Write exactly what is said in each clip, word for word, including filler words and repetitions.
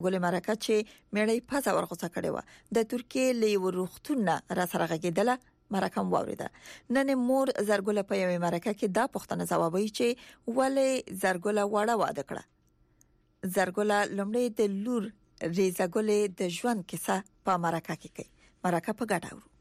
ګل مرکه چې میړی پزا ورغوڅه کړې و د ترکیه له روختونه را سره غږیدله مرکه واوریده. نن مور زرګل په یوه مرکه کې دا پوښتنه ځوابوي چې ولې زرګل واړه واده کړه. زرګل لومړی د لور ریزګل د ژوند کیسه په مرکه کې کوي. مرکه په ګډه اورو.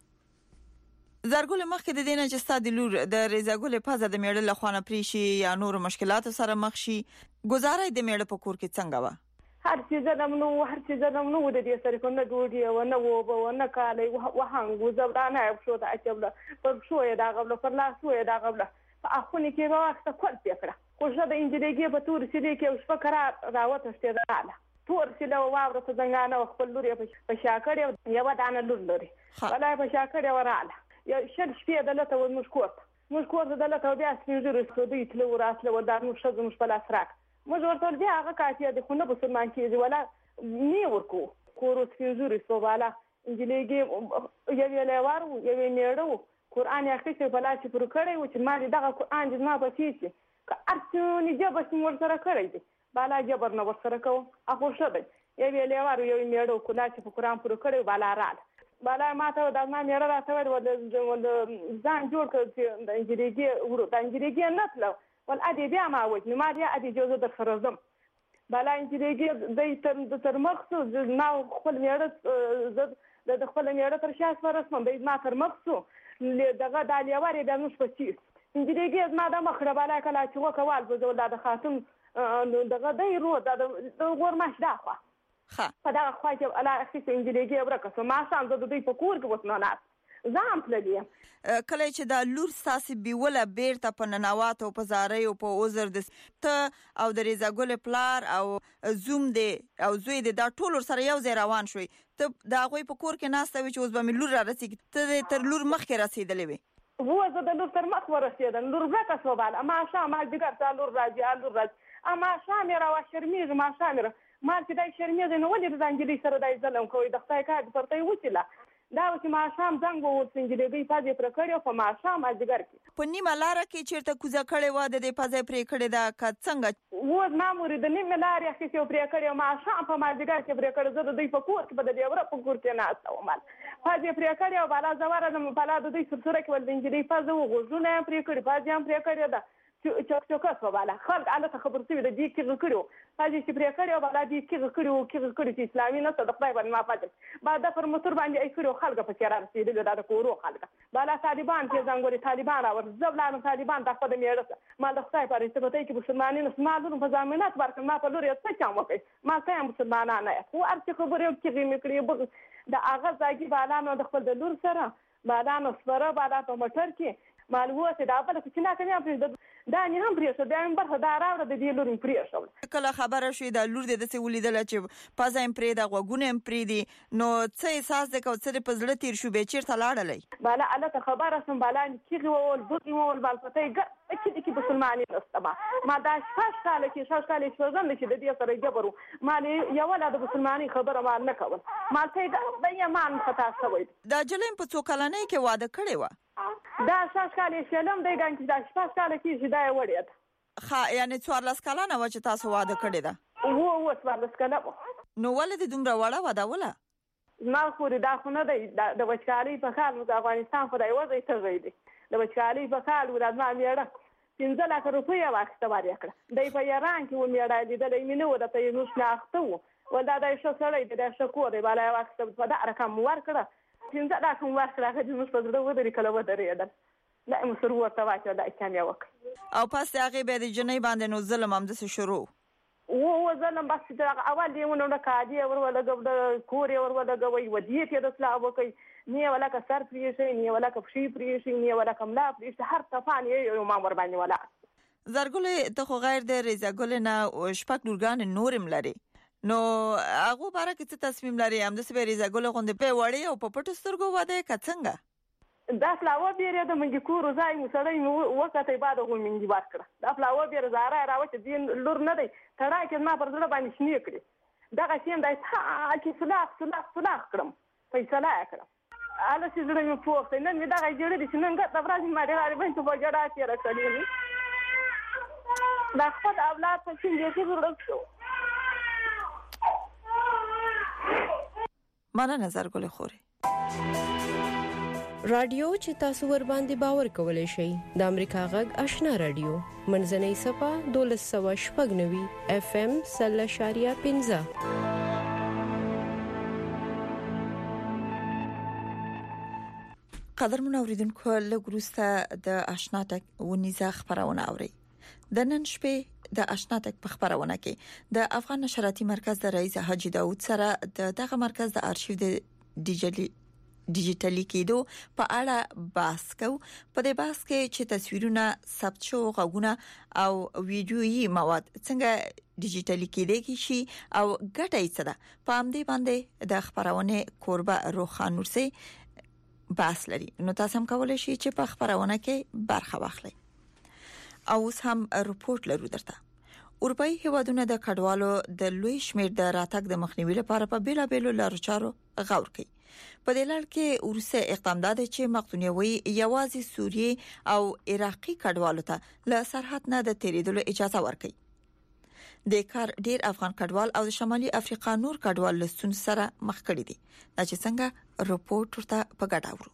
زرګل مخکې د دینه چې ستاسو د لور د ریزګل پزا د میړه له خوانه پریشي یا نور مشکلات سره مخ شي گزارای د میړه په کور کې څنګه و؟ هر څه زنم نو هر څه زنم نو د دې سره کو نه ګوډي او نه و و نه کالې وهنګ زبرانه شو ته اچبله پر شو یې دا غبله پر لا شو یې دا غبله په اخونی کې واخته کول پکړه خو شه د انجلیګي په تور سړي کې اوس په کرا راوته ستېداله تور سړي واوره ته څنګه خپل لوري په شاکړې یو دانه لور لري ولای په شاکړې وراله یا شل شپې دلته و مشکوت مشکوت دلته بیا سپینځري سودی تل وراسله ودار مو شزم مش بلا سراک موږ ورته بیا هغه کاتیا د خونه په سلمان کې ولا نی ورکو کورس فیزوري سواله انجلیګي یو لوارو یو نیړو قران یې اخیسته په لاس پر کړی و چې ما دغه قران دې ما پچې چې که ارڅونی جبر څنګه سره کړی دی بالا جبر نو سره کو اخو شته یو لوارو یو نیړو کله چې په قران پر کړی بالا رال بالا ما ته د ما نیړه راته ول ځان جوړ کړ چې د انجلیګي ورو د انجلیګي نه تلو ول ادي بیا ما وځ نو ما بیا ادي جوزه در فرزم بالا انجلیګي د تر تر مخصو ما خپل میړه د خپل میړه تر شاس ورسم د ما تر مخصو دغه د لیواري د نوش پچیس انجلیګي ما د مخره بالا کلا چې وکوال په زول د خاتم دغه د رو د ګورمش داخه ها په دا خو چې الا اخیس انجلیګي ورکه ما سان د دوی په کور کې وسنه نه زام پلدی کله چې د لور ساسي بیوله بیرته په ننوات او په زاري او په اوزر د ته او د ریزګل پلار او زوم دی او زوی دی دا ټول سره یو ځای روان شوي ته دا غوي په کور کې ناسته وي چې اوس به لور را رسیږي ته تر لور مخکې رسیدلې وي هو زه د لور تر مخ ورسېدم لور زکه سوبال اما شام دګر تا لور راځي لور راځي اما شام را وشرمیږي ما شام ما چې دای شرمیږي نو ولې ځانګړي سره دای ظلم کوي د خدای کار پرته وچیلا دا چې ما شام زنګ وو سنجلېږي پازې پر کړو په ما شام اجګر کې په نیمه لار کې چیرته کوزه کړې و د دې پازې پر کړې دا ک څنګه و ما مورید نیمه لار کې چې پر کړو ما شام په ما اجګر کې پر کړو زه د دې په کور کې بده دی ور په کور کې نه استو مال پازې پر کړو بالا زواره د بالا د دې سرسره کې ول د انجلې پازې وغوژونه پر کړې پازې هم پر کړو دا چوک چوکات وباله خلک الته خبر څه د دې کې غکړو پازې چې پر کړو بالا دې کې غکړو کې غکړو چې اسلامي نه صدق پای باندې ما پاتې بعد پر موتور باندې ای کړو خلک په چیرې رسیدل دا کورو خلک بالا طالبان چې زنګوري طالبان او زبلان طالبان د خپل میړه ما د خدای پر ارتباطي کې مسلمانانو مسلمانانو په ضمانت ورکړ ما په لوري څه چا وکړي ما ته مسلمانانه خو ارڅ خبرې کې میکړي د اغه ځاګي بالا نو د خپل د لور سره بالا نو سره بالا په موټر کې معلومات دا په کې نه کوي په دا نه هم پریښه دا هم برخه دا راوړه د دې لور پریښه کله خبره شوې دا لور د دې ولیدل چې پازایم پرې دا غوګونه پرې دي نو څه احساس د کوڅه په زړه تیر شو به چیرته لاړلې بالا الته خبره سم بالا کیږي ول بوتي ول بالفتي اكيد اكيد مسلمانين استبا ما دا شاش کال کې شاش کال چې ځم چې د دې سره جبرو مالي یو ولادت مسلمانۍ خبره ما نه کول ما ته دا یمان خطا شوی دا جلم په څو کلنۍ کې واده کړی و دا شاش کال شلم دی ګان چې دا شاش کال کې چې دا وړید خا یعنی څوارلس کلنه و چې تاسو واده کړی دا وو وو څوارلس کلنه نو ولې دومره وړه واده ولا ما خو دا خو نه دی د وچکالي په حال د افغانستان خدای وځي ته غوي دي د وچکالي په حال ولادت ما میړه پنځه لک روپیا واخته باندې کړ دای په ایران کې و میړه لیدلې مینه و د ته نو شناخته و ولدا د شو سړی د شکو دی بالا واخته په دا رقم ورکړه پنځه لک ورکړه چې موږ په دغه ودرې کله ودرېدل لا مسر ورته واچو دا کامیاب وک او پس هغه به د جنې باندې نو ظلم هم د شروع و ظلم بس دا اول دی ونه نو کاجی ور ولا د کورې ور ولا غوي ودیه ته د اسلام وکي نه ولا کا سر پریشي نه ولا کا فشي پریشي نه ولا کملا پریشي هر طفان یې ما ور باندې ولا زرګل ته خو غیر د ریزګل نه شپک لورګان نورم لري نو هغه باره کې څه تصمیم لري هم د سپری زګل غوندې په وړي او په پټو سترګو واده کڅنګ دا فلاو بیره د منګي کورو ځای مو سړی وخت بعد غو منګي ورکړه دا فلاو بیره زاره راوته دین لور نه دی تړا کې ما پر زړه باندې شنی کړی دا غشین دای ته چې صلاح صلاح صلاح کړم فیصله کړم اله چې زړه مې پوښتنه نن مې دا غجړې دي نن ګټه ورځ ما دې غالي باندې په جړا کې راځلې دا خپل اولاد په څنګه کې ورسو مننه زرګل خوري. رادیو چې تاسو ور باندې باور کولای شئ د امریکا غږ آشنا رادیو منځنۍ صفه دولس سوه شپږ نوي اف ام سل شاریه پنځه. قدرمن اوریدونکو لګروسته د آشنا تک ونیزه خبرونه اوري. د نن شپې د آشنا تک په خبرونه کې د افغان نشراتي مرکز د رئیس حاجی داوود سره د دغه مرکز د ارشیو د ډیجیټلي ډیجیټلي کېدو په اړه بحث کوو. په دې بحث کې چې تصویرونه، ثبت شو غږونه او ویډیويي مواد څنګه ډیجیټلي کېدای شي او ګټه یې څه ده، په همدې باندې د خبرونه کوربه روخان نورسي بحث لري. نو تاسو هم کولای شئ چې په خبرونه کې برخه واخلئ. او اوس هم رپورت لرو درته. اروپאי هیوادونه د کډوالو د لوی شمیر د راتګ د مخنیوي لپاره په بیلابېلو لارو چارو غور کوي. په دې لړ کې روسي اقدامات چې مقدونیوي یوازې سوریه او عراقي کډوالو ته له سرحد نه د تیریدلو اجازه ورکړي. د کار ډیر افغان کډوال او د شمالي افریقا نور کډوال لستون سره مخ کړي دي. دا چې څنګه رپورت ورته په ګډه اورو.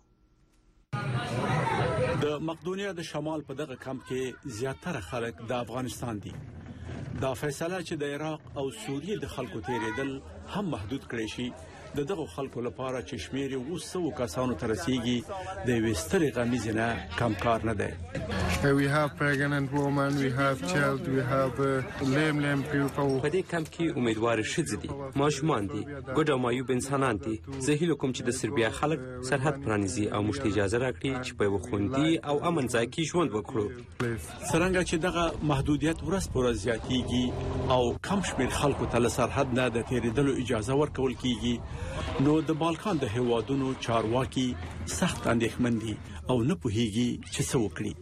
د مقدونیا د شمال په دغه کمپ کې زیاتره خلک د افغانستان دي. دا فیصله چې د عراق او سوریه د خلکو تیریدل هم محدود کړي شي د دغه خلکو لپاره چې شمیر یو څو کسانو ته رسیدي د وستري غمیزه نه کم کار نه دی. We have pregnant women, we have child, we have lame lame people. په دې کمپ کې امیدوار ښځې دي، ماشومان دي، ګډ او معیوب انسانان دي. زه هیله کوم چې د سربیا خلک سرحد پرانیزي او موږ ته اجازه راکړي چې په خوندي او امن ځای کې ژوند وکړو. څنګه چې دغه محدودیت ورځ پر ورځ زیاتېږي او کم شمیر خلکو ته له سرحد نه د تیریدلو اجازه ورکول کیږي، نو د بالکان د هیوادونو چارواکي سخت اندېښمن دي او نه پوهیږي چې څه وکړي.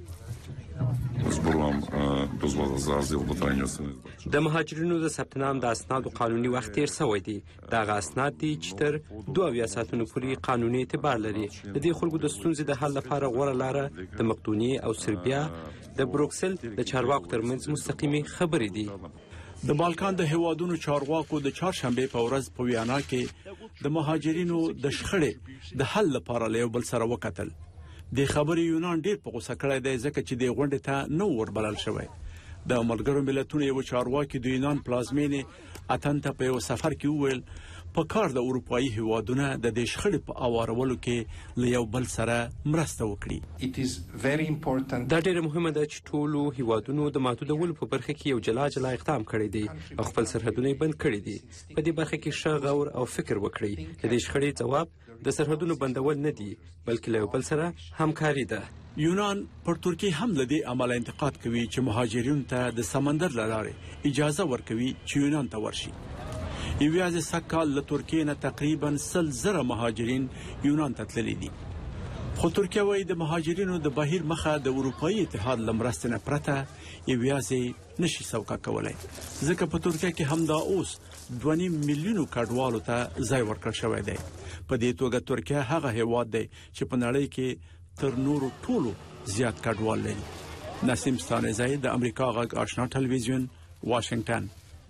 د مهاجرینو د ثبت نام د اسنادو قانوني وخت تیر شوی دی. دا غ اسناد دي چې تر دوه اویا ساعتونو پورې قانوني اعتبار لري. د دې خلکو د ستونزې د حل لپاره غوړه لاره د مقدونیې او سربیا د بروکسل د چارواکو ترمنځ مستقیمي خبرې دي. د بالکان د هیوادونو چارواکو د چهارشنبه په ورځ په ویانا کې د مهاجرینو د شخړې د حل لپاره له بل سره وکتل. د خبرې یونان ډیر په غوسه کړی دی ځکه چې د غونډې ته نو وربلل شوی. د ملګرو ملتونو یو چارواکي د یونان پلازمینې اتن ته په یو سفر کې وویل په کار د اروپאי هیوادونو د دې شخړې په اوارولو کې له یو بل سره مرسته وکړي. دا ډیره مهمه ده چې ټولو هیوادونو د محدودولو په برخه کې یو جلا جلا اقدام کړی دی او خپل سرحدونه بند کړی دي. په دې برخه کې ښه غور او فکر وکړي. د دې شخړې ځواب د سرحدونو بندول نه دي بلکې له بل سره همکاري ده. یونان پر ترکیه هم له دې عمل انتقاد کوي چې مهاجرینو ته د سمندر لارې اجازه ورکوي چې یونان ته ورشي. یوازې سکهال له ترکیه نه تقریبا سل زره مهاجرین یونان ته تللي دي. خو ترکیه وايي د مهاجرینو د بهیر مخه د اروپאי اتحاد لمرستې نه پرته یوازې نشي سوکا کولای ځکه په ترکیه کې هم دا اوس دوه نیم میلیونو کډوالو ته ځای ورکړل شوی دی. په دې توګه ترکیه هغه هیواد دی چې په نړۍ کې تر نورو ټولو زیات کډوال لري. نسیم ستانزی د امریکا غږ آشنا ټلویزیون، واشنگټن.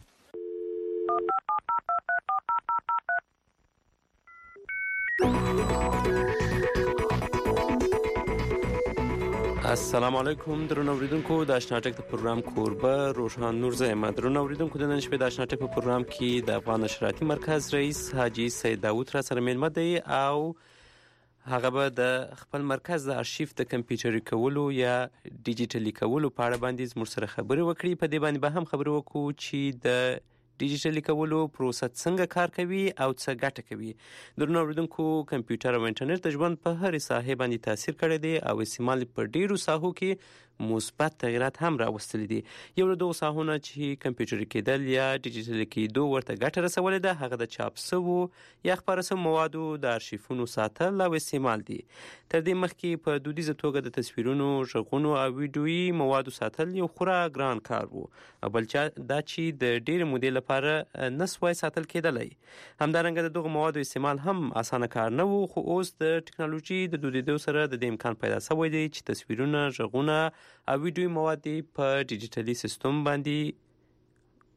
السلام علیکم درنو اوریدونکو، د آشنا ټک د پروګرام کوربه روشان نورزه یم. درنو اوریدونکو، د نن شپې د آشنا ټک په پروګرام کې د افغان نشراتي مرکز رئیس حاجی سید داوود را سره مېلمه دی او هغه به د خپل مرکز د ارشیف د کمپیوټري کولو یا ډیجیټلي کولو په اړه باندې زموږ سره خبرې وکړي. په دې باندې به هم خبرې وکړو چې د ډیجیټلي کولو پروسه څنګه کار کوي او څه ګټه کوي. درنو اوریدونکو، کمپیوټر او انټرنیټ د ژوند په هرې ساحې باندې تاثیر کړی دی او استعمال په ډیرو ساحو کې مثبت تغیرات هم راوستلي دي. یو له دغو ساحونو چې کمپیوټري کېدل یا ډیجیټلي کېدو ورته ګټه رسولې ده هغه د چاپ شوو یا خپاره شوو موادو د ارشیفونو ساتل او استعمال دي. تر دې مخکې په دودیزه توګه د تصویرونو، غږونو او ویډیويي موادو ساتل یو خورا ګران کار و او بل دا چې د ډېرې مودې لپاره نه سوای ساتل کېدلی. همدارنګه د دغو موادو استعمال هم اسانه کار نه و، خو اوس د ټکنالوژي د دودیدو سره د دې امکان پیدا شوی دی چې تصویرونه، غږونه او ویډیوي مواد په ډیجیټلي سیستم باندې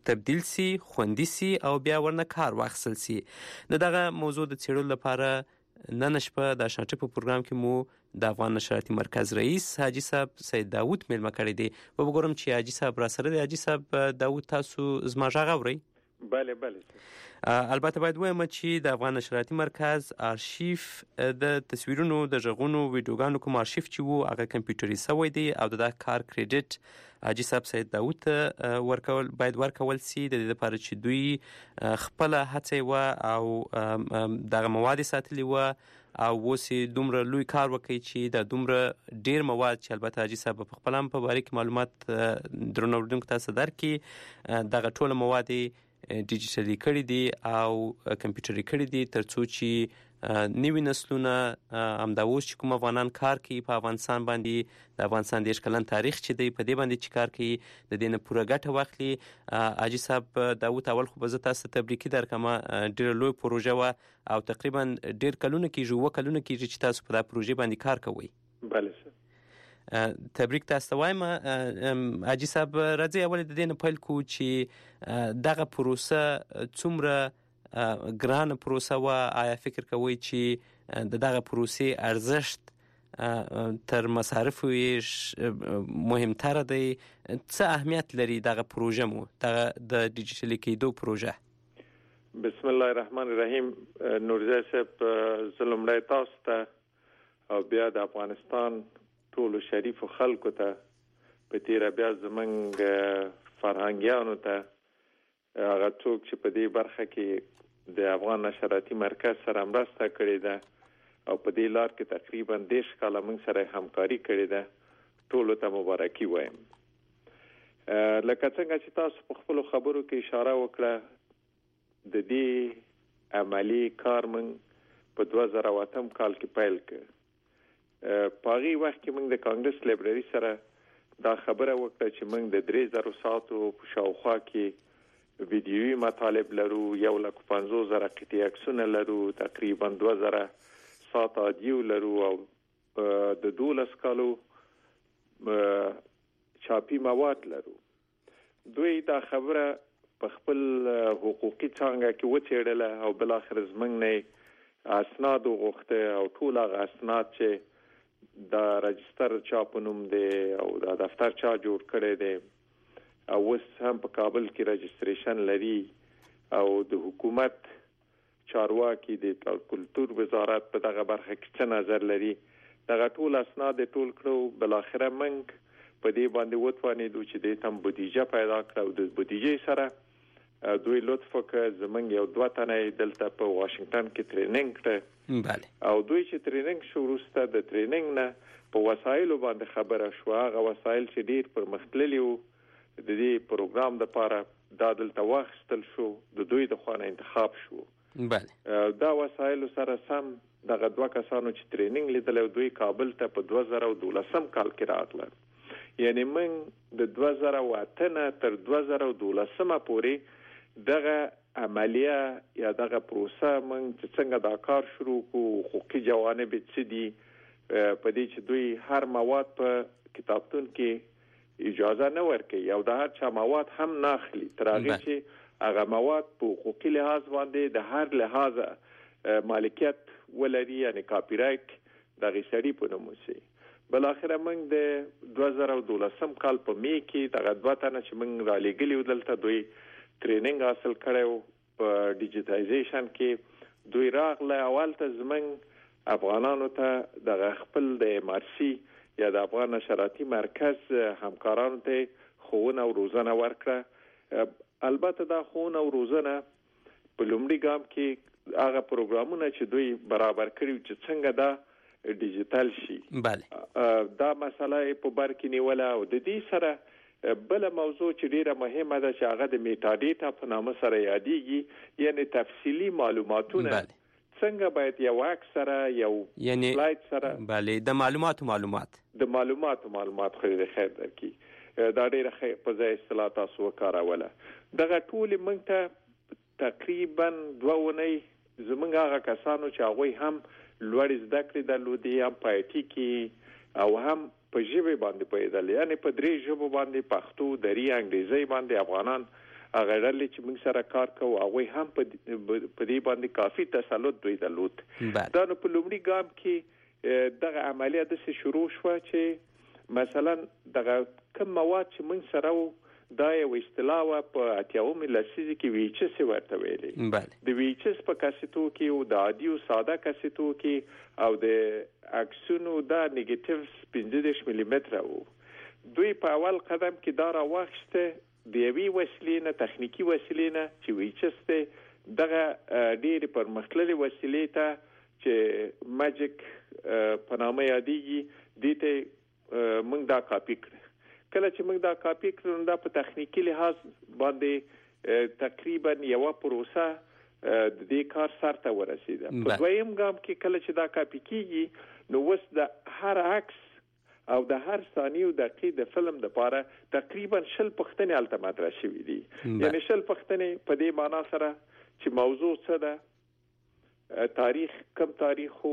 تبدیل سي، خوندي سي او بیا ورنه کار واخیستل سي. د دغه موضوع د څېړلو لپاره نن شپه د آشنا ټک په پروګرام کې مو د افغان نشراتي مرکز رئیس حاجي صاحب سید داود میلمه کړی دی. و وګورم چې حاجي صاحب را سره دی. حاجي صاحب داود، تاسو زما غږ اورئ؟ بله بله. البته باید وایم چې د افغان نشراتي مرکز آرشیف د تصویرونو، د غږونو، ویډیوګانو کوم آرشیف چې وو هغه کمپیوټري سوی دی او د کار کریډټ حاجي صاحب سید داود ته ورکول باید ورکول سي د دې لپاره چې دوی خپل هڅه و او دغه مواد ساتلي و او اوس دومره لوی کار وکړي چې د دومره ډیر مواد چې البته حاجي صاحب په خپل هم په باره کې معلومات درنو اوریدونکو ته درکړي، دغه ټول مواد ډیجیټلي کړي دي او کمپیوټري کړي دي ترڅو چې نوي نسلونه همدا اوس چې کوم افغانان کار کوي په افغانستان باندې، د افغانستان دېرش کلن تاریخ چې دی په دې باندې چې کار کوي د دې نه پوره ګټه واخلي. حاجي صاحب داود، اول خو به زه تاسو ته تبریکي درکړم، ډېره لوی پروژه وه او تقریبا ډېر کلونه کېږي، اووه کلونه کېږي چې تاسو په دا پروژې باندې کار کوئ. بله سر. تبریک تاسو ته وایم. حاجي صاحب راځئ اول د دې نه پیل کړو چې دغه پروسه څومره ګرانه پروسه وه. آیا فکر کوئ چې د دغه پروسې ارزښت تر مصارفو یې مهمتره دی؟ څه اهمیت لري دغه پروژه مو، دغه د ډیجیټلي کېدو پروژه؟ بسم الله الرحمن الرحیم. نورزی صاحب، زه لومړی تاسو ته او بیا د افغانستان ټولو شریفو خلکو ته په تیره بیا زمونږ فرهنګیانو ته، هغه څوک چې په دې برخه کې د افغان نشراتي مرکز سره مرسته کړې ده او په دې لار کې تقریبا دېرش کاله موږ سره همکاري کړې ده، ټولو ته مبارکي وایم. لکه څنګه چې تاسو په خپلو خبرو کې اشاره وکړه، د دې عملی کار موږ په دوه زره او اتم کال کې پیل کړ. په هغې وخت کې موږ د کانګرس لایبرري سره دا خبره وکړه چې موږ د درې زرو ساعتو په شاوخوا کې ویډیوي مطالب لرو، یو لک پنځوس زره قطعې عکسونه لرو، تقریبا دوه زره ساعت آډیو لرو او د دولس کالو چاپي مواد لرو. دوی دا خبره په خپل حقوقي څانګه کې وڅېړله او بالاخره زموږ نه اسناد وغوښته او ټول هغه اسناد چې دا رجستر چا په نوم دی او دا دفتر چا جوړ کړی دی او اوس هم په کابل کې رجستریشن لري او د حکومت چارواکي د کلتور وزارت په دغه برخه کې څه نظر لري، دغه ټول اسناد ټول کړو. بالاخره موږ په دې باندې وتوانېدو چې دې ته بودیجه پیدا کړو او د بودیجې سره دوی لطف وکړ زمونږ یو دوه تنه دلته په واشنگټن کې ټریننګ کړه. بله. او دوی چې ټریننګ شو وروسته د ټریننګ نه په وسایلو باندې خبره شو، هغه وسایل چې ډېر پرمختللي وو د دې پروګرام دپاره دا دلته واخیستل شو، د دوی د خوا نه انتخاب شو. بله. دا وسایلو سره سم دغه دوه کسانو چې ټریننګ لیدل او دوی کابل ته په دوه زره او دولسم کال کې راغلل. یعنی موږ د دوه زره او اته نه تر دوه زره او دولسمه پورې دغه عملیه یا دغه پروسه موږ چې څنګه دا کار شروع کړو، حقوقي جوانب څه دي، په دې چې دوی هر مواد په کتابتون کې اجازه نه ورکوي او د هر چا مواد هم نه اخلي تر هغې چې هغه مواد په حقوقي لحاظ باندې د هر لحاظه مالکیت ولري، یعنی کاپی رایټ د هغې سړي په نوم وسي. بالاخره موږ د دوه زره او دولسم کال په می کې دغه دوه تنه چې موږ رالیږلي وو دلته دوی ټریننګ حاصل کړی په ډیجیټایزیشن کې، دوی راغله اول ته زموږ افغانانو ته دغه خپل د ام آر سی یا د افغان نشراتي مرکز همکارانو ته ښوونه او روزنه ورکړه. البته دا ښوونه او روزنه په لومړي ګام کې هغه پروګرامونه چې دوی برابر کړي چې څنګه دا ډیجیټل شي. بله. دا مسله په بر کې نیوله او د دې سره بل موضوع چې ډیره مهمه ده چې هغه د میټا ډیټا په نامه سره یادېږي، یعنی تفصیلي معلوماتونه څنګه باید یو عکس سره یو سلاید سره بله د معلوماتو معلومات د معلوماتو معلومات خو دې خیر درکړي، دا ډیره په ځای اصطلاح تاسو وکاروله. دغه ټولې موږ ته تقریبا دوه اونۍ زموږ هغه کسانو چې هغوی هم لوړې زده کړې درلودې، هم په آی ټي کې او هم په ژبې باندې پوهېدل، یعنی په درې ژبو باندې، پښتو، دري، انګریزي باندې افغانان هغه ډلې چې موږ سره کار کوو هغه هم په دې باندې کافي تسلط دوی درلود. دا نو په لومړي ګام کې دغه عملیه د شروع شو چې مثلا دغه کوم مواد چې موږ سره دا یو اصطلاح په اتیاومه لسیزه کې ویچس ورته ویلي. د ویچس په کاسيتو کې او د عادي او ساده کاسيتو کې او د اکسونو دا نیگیټیو پنځه ملي متر وو. دوی په اول قدم کې دا راوښته د یوې وسیلې نه تخنیکی وسیلې نه چې ویچس ته دغه ډېر پرمختللې وسیلې ته چې ماجیک په نامه یادېږي دته موږ دا کاپی کړ. کله چې موږ دا کاپی کړو دا په تخنیکی لحاظ باندې تقریبا یو پروسه د دې کار سره ته ورسیده. په دویم ګام کې کله چې دا کاپی کیږي نو وس د هر عکس او د هر ثانیه دقیقې د فلم لپاره تقریبا شل پښتنې التمات راشي دي. یعنی شل پښتنې په دې معنا سره چې موضوع څه ده، تاریخ کم تاریخو،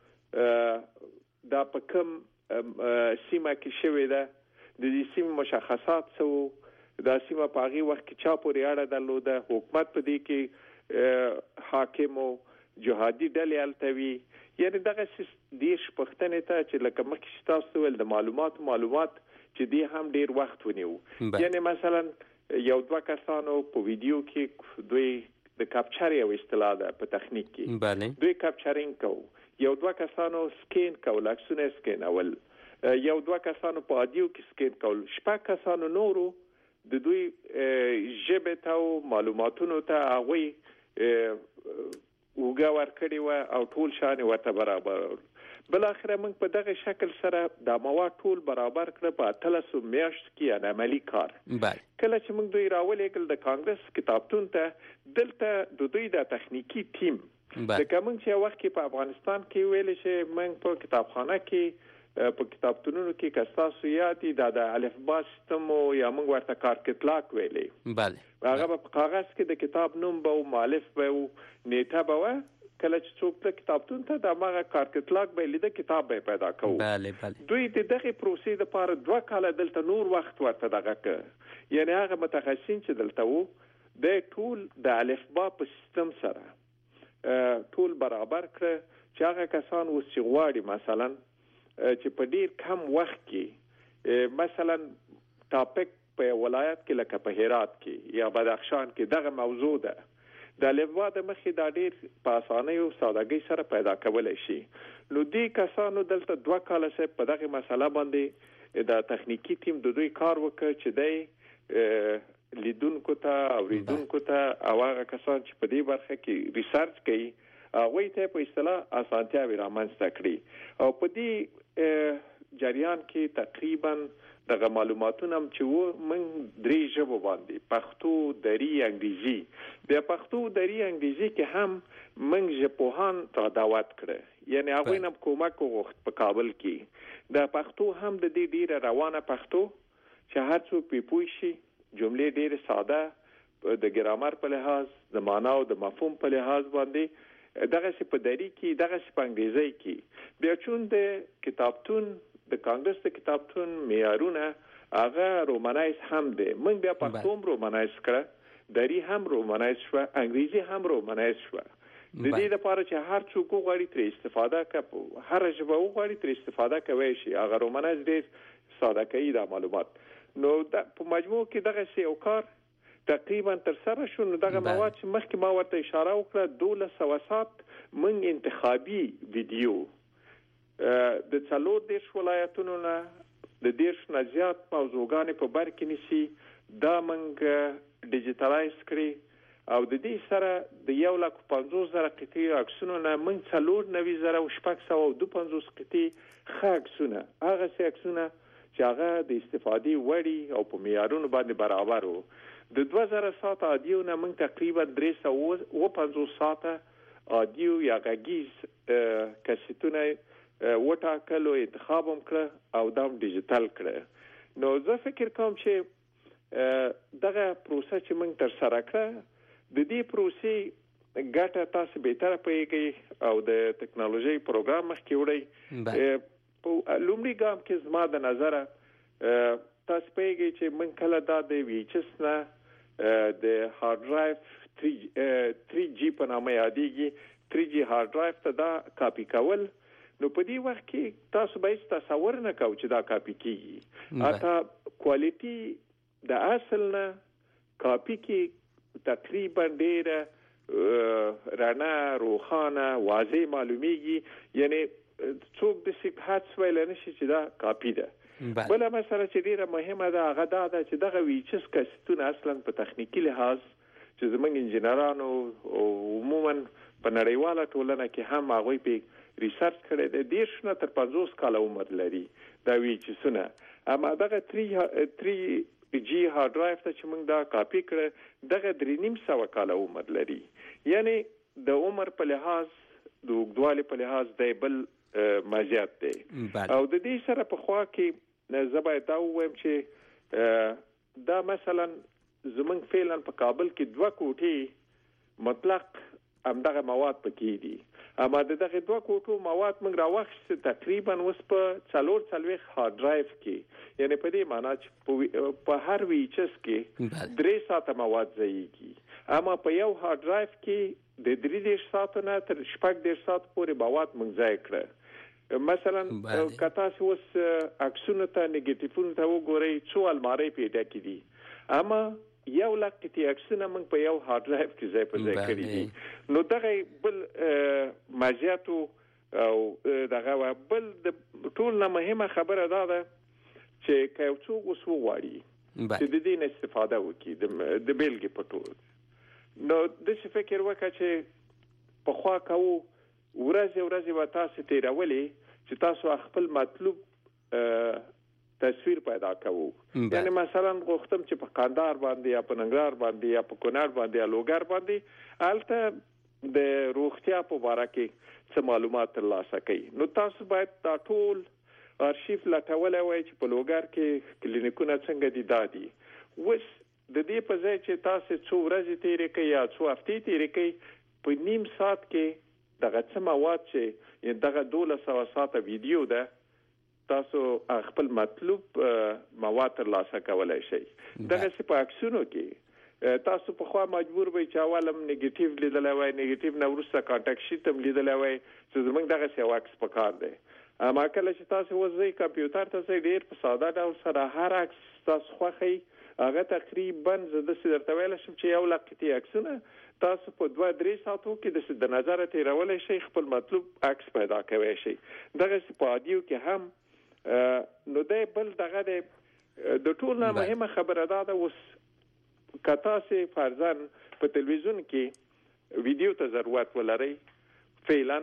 دا په کم سیمه کې شوی ده، د دې سیمې مشخصات څه، دا سیمه په هغه وخت کې چا پورې اړه درلوده، حکومت په دې کې حاکم او جهادي ډلې التوي. یعنی دغه دیش پښتنې ته چې لکه مخکې تاسو ول د معلومات معلومات چې دی هم ډیر وخت ونیو. یعنی مثلا یو دوه کسانو په ویډیو کې دوی د کاپچر یو اصطلاح ده په تخنیک کې، دوی کاپچرینګ کو، یو دوه کسانو سکین کول، عکسونه سکینول، یو دوه کسانو په اډیو کې سکین کول، شپږ کسانو نورو د دوی ژبه ته او معلوماتونو ته هغه وګا ورکړی و او ټول شان ورته برابر. بل اخره موږ په دغه شکل سره د مواد ټول برابر کړ په اتلسو میاشت کې ان عملی کار. کله چې موږ دوی راولېګل د کانګرس کتابتون ته، دلته د دوی د تخنیکی ټیم د کوم چې وخت کې په افغانستان کې ویل چې موږ په کتابخانه کې په کتابتونونو کې کستاسو یادي د الفبا سیستم او یا موږ ورته کارکټلاک ویلې. بله هغه په کاغذ کې د کتاب نوم به او مؤلف به او نیټه به کله چې څوک د کتابتون ته د هغه کارکټلاک به لیده کتاب به پیدا کوو. بله بله دوی د دغه پروسې لپاره دوه کاله دلته نور وخت ورته دغه ک یعنی هغه متخصصین چې دلته وو د ټول د الفبا په سیستم سره ټول برابر کړ چې هغه کسان وسې غواړي مثلا چې په ډیر کم وخت کې مثلا ټاپک په ولایت کې لکه په هرات کې یا بدخشان کې دغه موضوع ده، د الفبا د مخې دا ډیر په اسانۍ او سادهګۍ سره پیدا کولای شي. نو دې کسانو دلته دوه کاله سه په دغه مسله باندې د تخنیکی ټیم د دوی کار وکړ چې د لیدونکو ته او ریدونکو ته او هغه کسان چې په دې برخه کې ریسرچ کوي هغه ته په اصطلاح اسانتیاوي رامنځته کړي. او په دې جریان کې تقریبا دغه معلوماتونه چې و من درې ژبو باندې پښتو، دری، انګریزي. د پښتو، دری، انګریزي کې هم من ژبپوهان را دعوت کړه، یعنی هغه نم کومک وغوښت په کابل کې. د پښتو هم د دې ډیره روانه پښتو چې هر څوک په پوه شي، جملې ډیره ساده د ګرامر په لحاظ، د معنا او د مفهوم په لحاظ باندې دغه څه په دری کې، دغه څه په انګریزي کې. بیا چون د کتابتون د کانګرس د کتابتون معیارونه هغه رومانایز هم دي، موږ بیا پښتو رومانایز کړه، دری هم رومانایز شو، انګریزي هم رومانایز شو. د دې لپاره چې هر څوک غواړي تر استفاده کوي، هر ژبه غواړي تر استفاده کوي شي، هغه رومانایز ډېر ساده کوي د معلومات. نو د په مجموع کې دغه څه یو کار تقریبا تر سره شو. نو دغه مواد چې مخکې ما ورته اشاره وکړه دولس سوه سات من انتخابي ویډیو د څلور دیرش ولایتونو نه د دیرش نه زیات موضوعګانې په بر کې نیسي دا موږ ډیجیټلایز کړي او د دې سره د یو لک پنځوس زره قطعې عکسونو نه موږ څلور نوي زره او شپږ سوه او دوه پنځوس قطعې ښه عکسونه، هغه څه عکسونه چې هغه د استفادې وړي او په معیارونو باندې برابر وو. د دوه زره ساعته اډیو نه موږ تقریبا درې سوه اوه پنځوس ساعته اډیو یا غږیز کسیتونه وټاکل او انتخاب هم کړ او دا ډیجیټل کړ. نو زه فکر کوم چې دغه پروسه چې موږ تر سره کړ د دې پروسې ګټه تاسو به تر پیږي او د ټکنالوژي پروګرام مخکې وړي. په لومړي ګام کې زما د نظر تاسو پیږي چې موږ کله دا د ویچس نه د هارد ډرایو تھری جی په نامه یادېږي تھری جی هارد ډرایو ته دا کاپی کول. نو په دې وخت کې تاسو به تصور نه کوئ چې دا کاپی کیږي. اته کوالټي د اصل نه کاپی کې تقریبا ډېره رڼا روښانه واضح معلومیږي. یعنی څوک د صحت ویل نه شي چې دا کاپی ده. بل مسله چې ډیره مهمه ده هغه دا ده چې دغه ویچس کاستونه اصلا په تخنیکی لحاظ چې زموږ انجنیرانو او عموما په نړیواله ټولنه کې هم هغه په ریسرچ کړی دی دیرش نه تر پنځوس کال عمر لري دا ویچسونه. اما دغه تھری جی هارد ډرایو ته چې موږ دا کاپی کړ دغه درې نیم سوه کال عمر لري. یعنی د عمر په لحاظ د اوږدوالي په لحاظ دی بل مزیات دی. او د دې سره په خوا کې زه باید دا ووایم چې دا مثلا زمونږ فعلا په کابل کې دوه کوټې مطلق همدغه مواد پکې دي. اما دغه دوه کوټو مواد موږ راوخت تقریبا اوس په څلور څلوېښت هارد ډرایو کې. یعنی په دې معنی چې په هر ویچس کې درې ساعته مواد ځایږي. اما په یو هارد ډرایو کې د درې دېرش ساعتو نه تر شپږ دېرش ساعت پورې مواد موږ ځای کړه. مثلا کتا اوس عکسونه ته نیگیټیفونه ته وګورئ څو الماری پیدا کړي دي اما یو لک تی عکسونه موږ په یو هارد ډرایو کې ځای په ځای کړی دي. نو دغه بل مزیاتو او دغه بل د ټول نه مهمه خبره دا ده چې که یو څوک اوس وغواړي چې د دې استفاده وکړي د بیلګې په توګه نو داسې فکر وکړه چې پخوا کوو ورځې ورځې به تاسو تېرولې چې تاسو خپل مطلوب تصویر پیدا کوو. یعنی مثلا غوښتم چې په کندهار باندې یا په ننګرهار باندې یا په کونړ باندې یا لوګر باندې هلته د روغتیا په اړه کې څه معلومات ترلاسه کړئ. نو تاسو باید دا ټول ارشیف لټولی وای چې په لوګر کې کلینیکونه څنګه دي دا دي. اوس د دې په ځای چې تاسو څو ورځې تېرې کړئ یا څو هفتې تېرې کړئ په نیم ساعت کې دغه څه مواد چې دغه دولس سوه ساعته ویډیو ده تاسو خپل مطلوب مواد ترلاسه کولی شئ. دغسې په عکسونو کې تاسو په خوا مجبور وئ چې اول هم نیگیټیو لیدلی وای نیگیټیو نه وروسته کانټاکټ شیټ هم لیدلی وای چې زموږ دغسې یو عکس پکار دی. اما کله چې تاسو اوس ځئ کمپیوټر ته ځئ ډېر په ساده ډول سره هر عکس تاسو خوښوئ هغه تقریبا زه داسې درته ویلی شم چې یو لقطې عکسونه تاسو په دوه درې ساعتو کې د نظره تېرولی شئ خپل مطلوب عکس پیدا کولی شئ. دغسې په آډیو کې هم نو دی بل دغه دی د ټول نه مهمه خبره دا ده اوس که تاسې فرضاً په تلویزیون کې ویډیو ته ضرورت ولرئ فعلا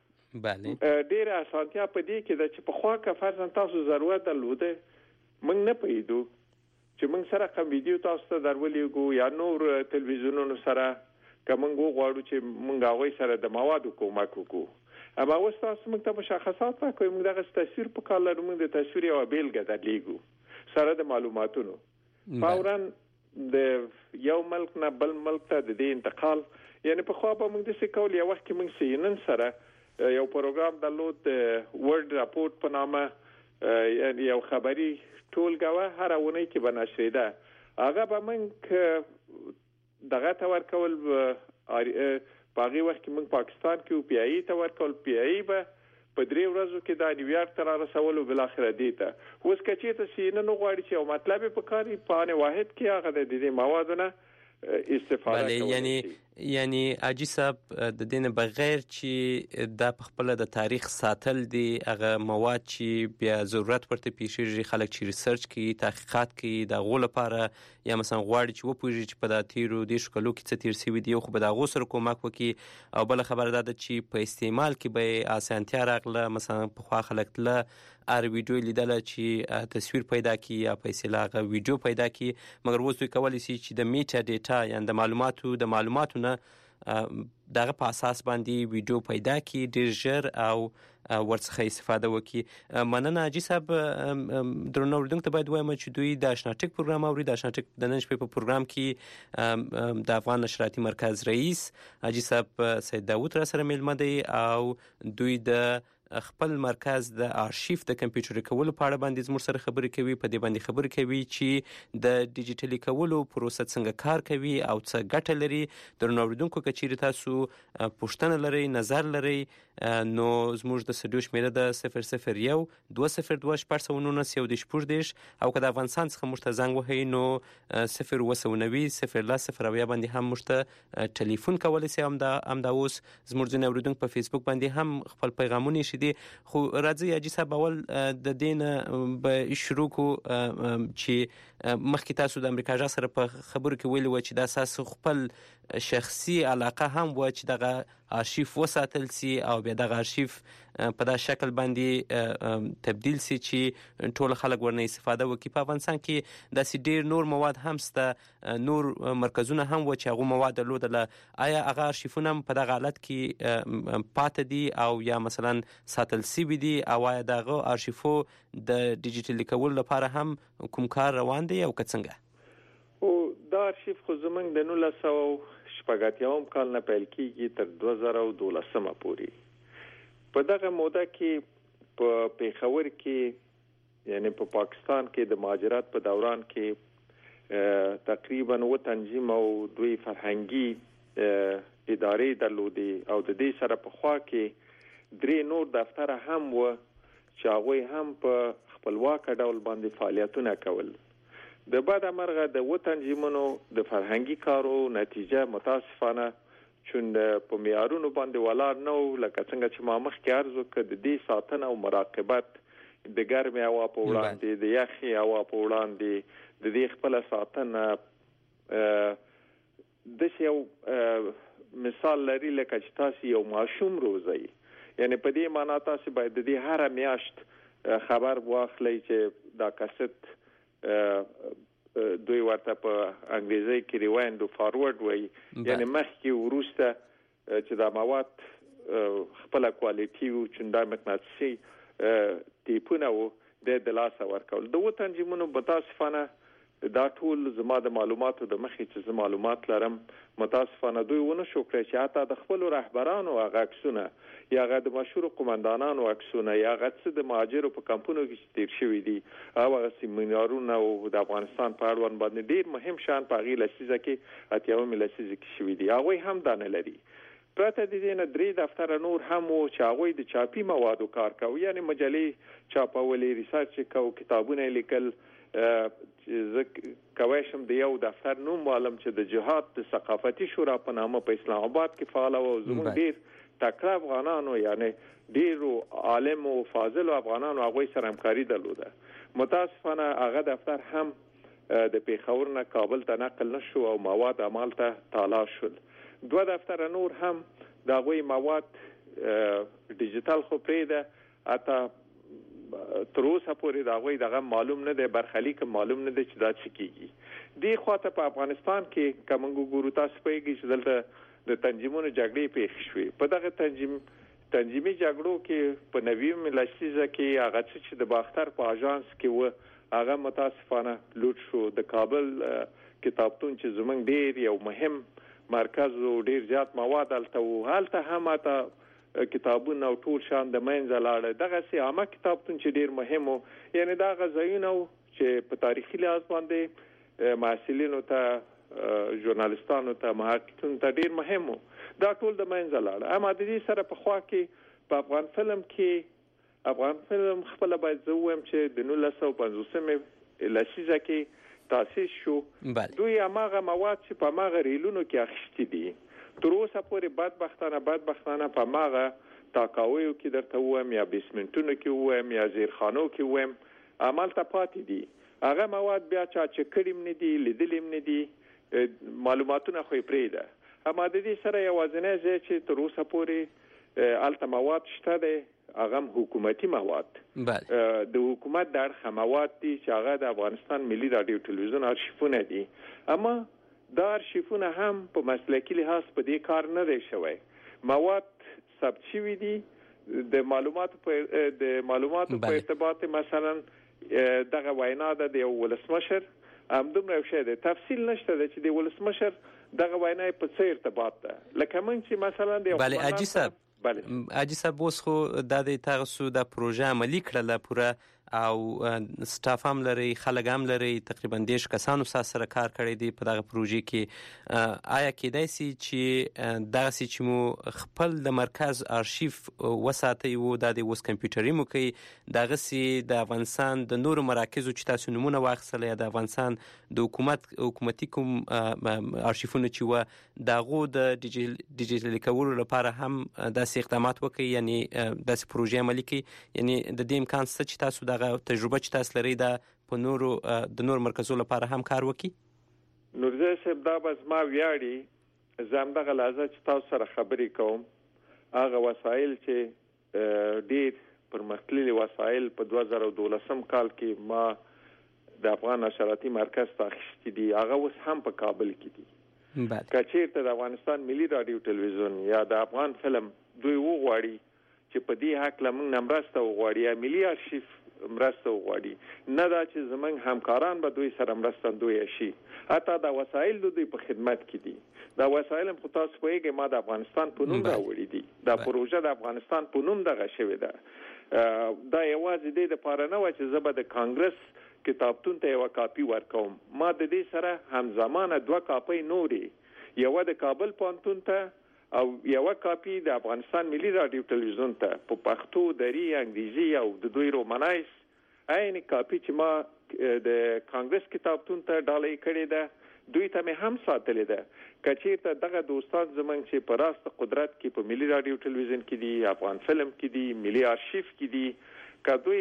ډېره اسانتیا په دې کې ده چې پخوا که فرضاً تاسو ضرورت درلوده موږ نه پوهېدو چې موږ سره کوم ویډیو تاسو ته درولېږو یا نور تلویزیونونو سره که موږ وغواړو چې موږ هغوی سره د موادو کومک وکړو. اما اوس تاسو موږ ته مشخصات راکوئ موږ دغسې تصویر په کار لرو موږ د تصویر یوه بیلګه درلیږو سره د معلوماتونو فوراً د یو ملک نه بل ملک ته د دې انتقال. یعنی پخوا به موږ داسې کول یو وخت کې موږ سی ان ان سره یو پروګرام درلود د ورلډ راپورټ په نامه یعنی یو خبري ټولګه وه هره اونۍ کې به نشریده هغه به موږ دغه ته ورکول په هغې وخت کې موږ پاکستان کې او پی آی ته ورکول پی آی به په درې ورځو کې دا نیویارک ته رارسولو بالاخره دې ته. اوس که چېرته سی ان ان وغواړي چې یو مطلب یې په کار وي په آن واحد کې هغه د دې موادو نه استفاده کولی یعنی یعنی حاجي صاحب د دې نه بغیر چې دا په خپله د تاریخ ساتل دي هغه مواد چې بیا ضرورت ورته پیښیږي خلک چې ریسرچ کوي تحقیقات کوي د هغو لپاره یا مثلا غواړي چې وپوهېږي چې په دا تېرو دېرشو کلو کې څه تېر سوي دي خو به د هغو سره کومک وکړي. او بله خبره دا ده چې په استعمال کې به یې اسانتیا راغله مثلا پخوا خلک تله هر ویډیو لیدله چې تصویر پیدا کړي یا په اصطلاح هغه ویډیو پیدا کړي مګر اوس دوی کولی شي چې د میټا ډیټا یعنې د معلوماتو د معلوماتو نه دغه په اساس باندې ویډیو پیدا کړي ډېر ژر او ورڅخه استفاده وکړي. مننه حاجي صاحب. درنو اورېدونکو ته باید ووایم چې دوی د اشنا ټک پروګرام اوري. د اشنا ټک د نن شپې په پروګرام کې د افغان نشراتي مرکز رئیس حاجي صاحب سید داود را سره میلمه دی او دوی د خپل مرکز د آرشیف د کمپیوټري کولو په اړه باندې زموږ سره خبرې کوي. په دې باندې خبرې کوي چې د ډیجیټلي کولو پروسه څنګه کار کوي او څه ګټه لري. درنو اوریدونکو که چیرې تاسو پوښتنه لرئ، نظر لرئ، نو زموږ د سټډیو شمیره د صفر صفر یو دوه صفر دوه شپږ سوه نولس یو دېرش شپږ دېرش او که د افغانستان څخه موږ ته زنګ وهئ نو صفر اووه سوه نوي صفر لس صفر اویا باندې هم موږ ته ټلیفون کولی سئ. همدا همدا اوس زموږ ځینې اوریدونکو په فیسبوک باندې هم خپل پیغامونه ایښي دي. خو راځئ حاجي صاحب اول د دې نه به شروع کړو چې مخکې تاسو د امریکا جا سره په خبرو کې ویلي وه چې دا ستاسو خپل شخصي علاقه هم وه چې دغه آرشیف وساتل سي او بیا دغه آرشیف په دا شکل باندې تبدیل سي چې ټول خلک ورنه استفاده وکړي. په افغانستان کې داسې ډېر نور مواد هم سته، نور مرکزونه هم و چې هغو مواد درلودله. آیا هغه آرشیفونه هم په دغه حالت کې پاته دي او یا مثلا ساتل سوي دي او آیا دغه آرشیفو د ډیجیټلي کولو لپاره هم کوم کار روان دی او که څنګه؟ او دا آرشیف خو زمونږ د نولس سوه شپږ اتیاوم کال نه پیل کېږي تر دوه زره دولسمه پورې. په دغه موده کې په پېښور کې یعنی په پا پاکستان کې د مهاجرت په دوران کې تقریبا اووه تنظیم او دوی فرهنګي ادارې درلودې او د دې سره په خوا کې درې نور دفتره هم و چې هغوی هم په خپلواکه ډول باندې فعالیتونه کول. د بعد مرغه د و تنظیمونو د فرهنګي کارو نتیجه متاسفانه چون په معیارونو باندې ولاړ نه و، لکه څنګه چې ما مخکې عرض وکړ د دې ساتنه او مراقبت د ګرمې هوا په وړاندې، د یخې هوا په وړاندې، د دې خپله ساتنه داسې یو مثال لري لکه چې تاسو یو ماشوم روزئ، یعنی په دې معنا تاسو باید د دې هره میاشت خبر واخلئ چې دا کاست دوی ورته په انګریزي کې ریوایند او فارورډ وایي، یعنی مخکې وروسته چې دا مواد خپله کوالټي و چې دا مقناطیسي ټیپونه و د لاسه ورکول. د اووه تنظیمونو متاسفانه دا ټول زما د معلوماتو د مخې چې زه معلومات لرم متاسفانه دوی ونه شو کړی چې حتی د خپلو رهبرانو هغه عکسونه یا هغه د مشهورو قمندانانو عکسونه یا هغه څه د مهاجرو په کمپونو کې چې تیر شوي دي او هغه سیمینارونه او د افغانستان په اړوند باندې ډېر مهم شیان په هغې لسیزه کې اتیاومې لسیزه کې شوي دي، هغوی هم دا نه لري. پرته د دې نه درې دفتره نور هم و چې هغوی د چاپي موادو کار کوي، یعنی مجلې چاپولې، ریسرچ کوو، کتابونه لیکل. زه کولی شم د یو دفتر نوم والم چې د جهاد د ثقافتي شورا په نامه په اسلام آباد کې فعال و. زموږ ډېر تکړه افغانانو یعنی ډېرو عالمو فاضلو افغانانو هغوی سره همکاري درلوده. متاسفانه هغه دفتر هم د پېښور نه کابل ته نقل نه شو او مواد همالته تالا شول. دوه دفتره نور هم د هغوی مواد ډیجیټل خو پرېږده حتی تر اوسه پورې د هغوی دغه معلوم نه دی، برخلیک معلوم نه دی چې دا څه کېږي. دې خواته په افغانستان کې که موږ وګورو تاسو پوهېږئ چې دلته د تنظیمونو جګړې پېښې شوې. په دغه تنظیم تنظیمي جګړو کې په نویمه لسیزه کې هغه څه چې د باختر په اژانس کې و هغه متاسفانه لوټ شو. د کابل کتابتون چې زموږ ډېر یو مهم مرکز و، ډېر زیات مواد هلته و، هلته هم حتی کتابونه او ټول شان د منځه لاړه. دغسې عامه کتابتون چې ډېر مهم و، یعنی دا هغه ځایونه و چې په تاریخي لحاظ باندې محصلینو ته، ژورنالستانو ته، محققینو ته ډېر مهم و، دا ټول د منځه لاړه. اما د دې سره په خوا کې په افغان فلم کې افغان فلم خپله باید زه ووایم چې د نولس سوه پنځوسمې لسیزه کې تاسیس شو. دوی هماغه مواد چې په هماغه ریلونو کې اخیستي دي تر اوسه پورې بدبختانه بدبختانه په هماغه تاکاویو کې درته ووایم یا بیسمنټونو کې ووایم یا زیرخانو کې ووایم همالته پاتې دي. هغه مواد بیا چا چې کړي هم نه دي، لیدلي هم نه دي، معلوماتونه خو یې پرېږده. اما د دې سره یوازینی ځای چې تر اوسه پورې هلته مواد شته دی هغه هم حکومتي مواد، د حکومت د اړخه مواد دي چې هغه د افغانستان ملي راډیو تلویزیون آرشیفونه دي. اما دا آرشیفونه هم په مسلکي لحاظ په دې کار نه دی شوی. مواد ثبت شوي دي د معلوماتو په د معلوماتو په ارتباط مثلا دغه وینا ده د یو ولسمشر همدومره یو شی دی، تفصیل نشته دی چې د ولسمشر دغه وینا په څه ارتباط ده. لکه موږ چې مثلا د بله حاجي صاحب بله حاجی صاحب اوس خو دا د تاسو د پروژه عملی کړله پوره او سټاف هم لري خلک هم لري تقریبا دیش کسانو سره کار کړی دی په دغه پروژې کې آیا کېدای شي چې دغه سي چې مو خپل د مرکز ارشیف وساتي وو د اوس کمپیوټري مو کوي دغه سي د افغانستان د نورو مراکزو چې تاسو نمونه واخیستل یا د افغانستان د حکومت حکومتي کوم ارشیفونه چې و دغه د ډیجیټل کولو لپاره هم داسې اقدامات وکړي یعنی داسې پروژې عملي کړي یعنی د دې امکان شته چې تاسو دغه تجربه چې تاسو لري دا په نورو د نور مرکزونو لپاره هم کار وکړي. نورزه صاحب دا بس ما ویاړي زم دغه لازم چې تاسو سره خبرې کوم هغه وسایل چې ډېر پرمختللي وسایل په دوه زره دولسم کال کې ما د افغان نشراتي مرکز ته اخیستي دي هغه اوس هم په کابل کې دي. بله کچېرته د افغانستان ملي رادیو ټلویزیون یا د افغان فلم دوی وغواړي چې په دې حق لمن نمرسته وغواړي یا ملي ارشیف مرسته وغواړي نه دا چې زمونږ همکاران به دوی سره مرستندوی شي حتی دا وسایل دوی په خدمت کې دي دا وسایل هم خو تاسو پوهیږئ ما د افغانستان په نوم راوړي دي دا پروژه د افغانستان په نوم دغه شوې ده دا یوازې د لپاره نه و چې زه به د کانګرس کتابتون ته یو کاپی ورکوم ما د دې سره همزمانه دوه کاپی نورې یو د کابل پوهنتون ته او یو کاپی د افغانستان ملي رادیو ټلویزیون ته په پښتو دری انګریزي او د دوی رومانایز عین کاپی چې ما د کانګرس کتابتون ته ډالۍ کړې ده دوی ته مې هم ساتلې ده کچېرته دغه دوستان زمونږ چې په راست قدرت کې په ملي رادیو ټلویزیون کې دي افغان فلم کې دي ملي ارشیف کې دي که دوی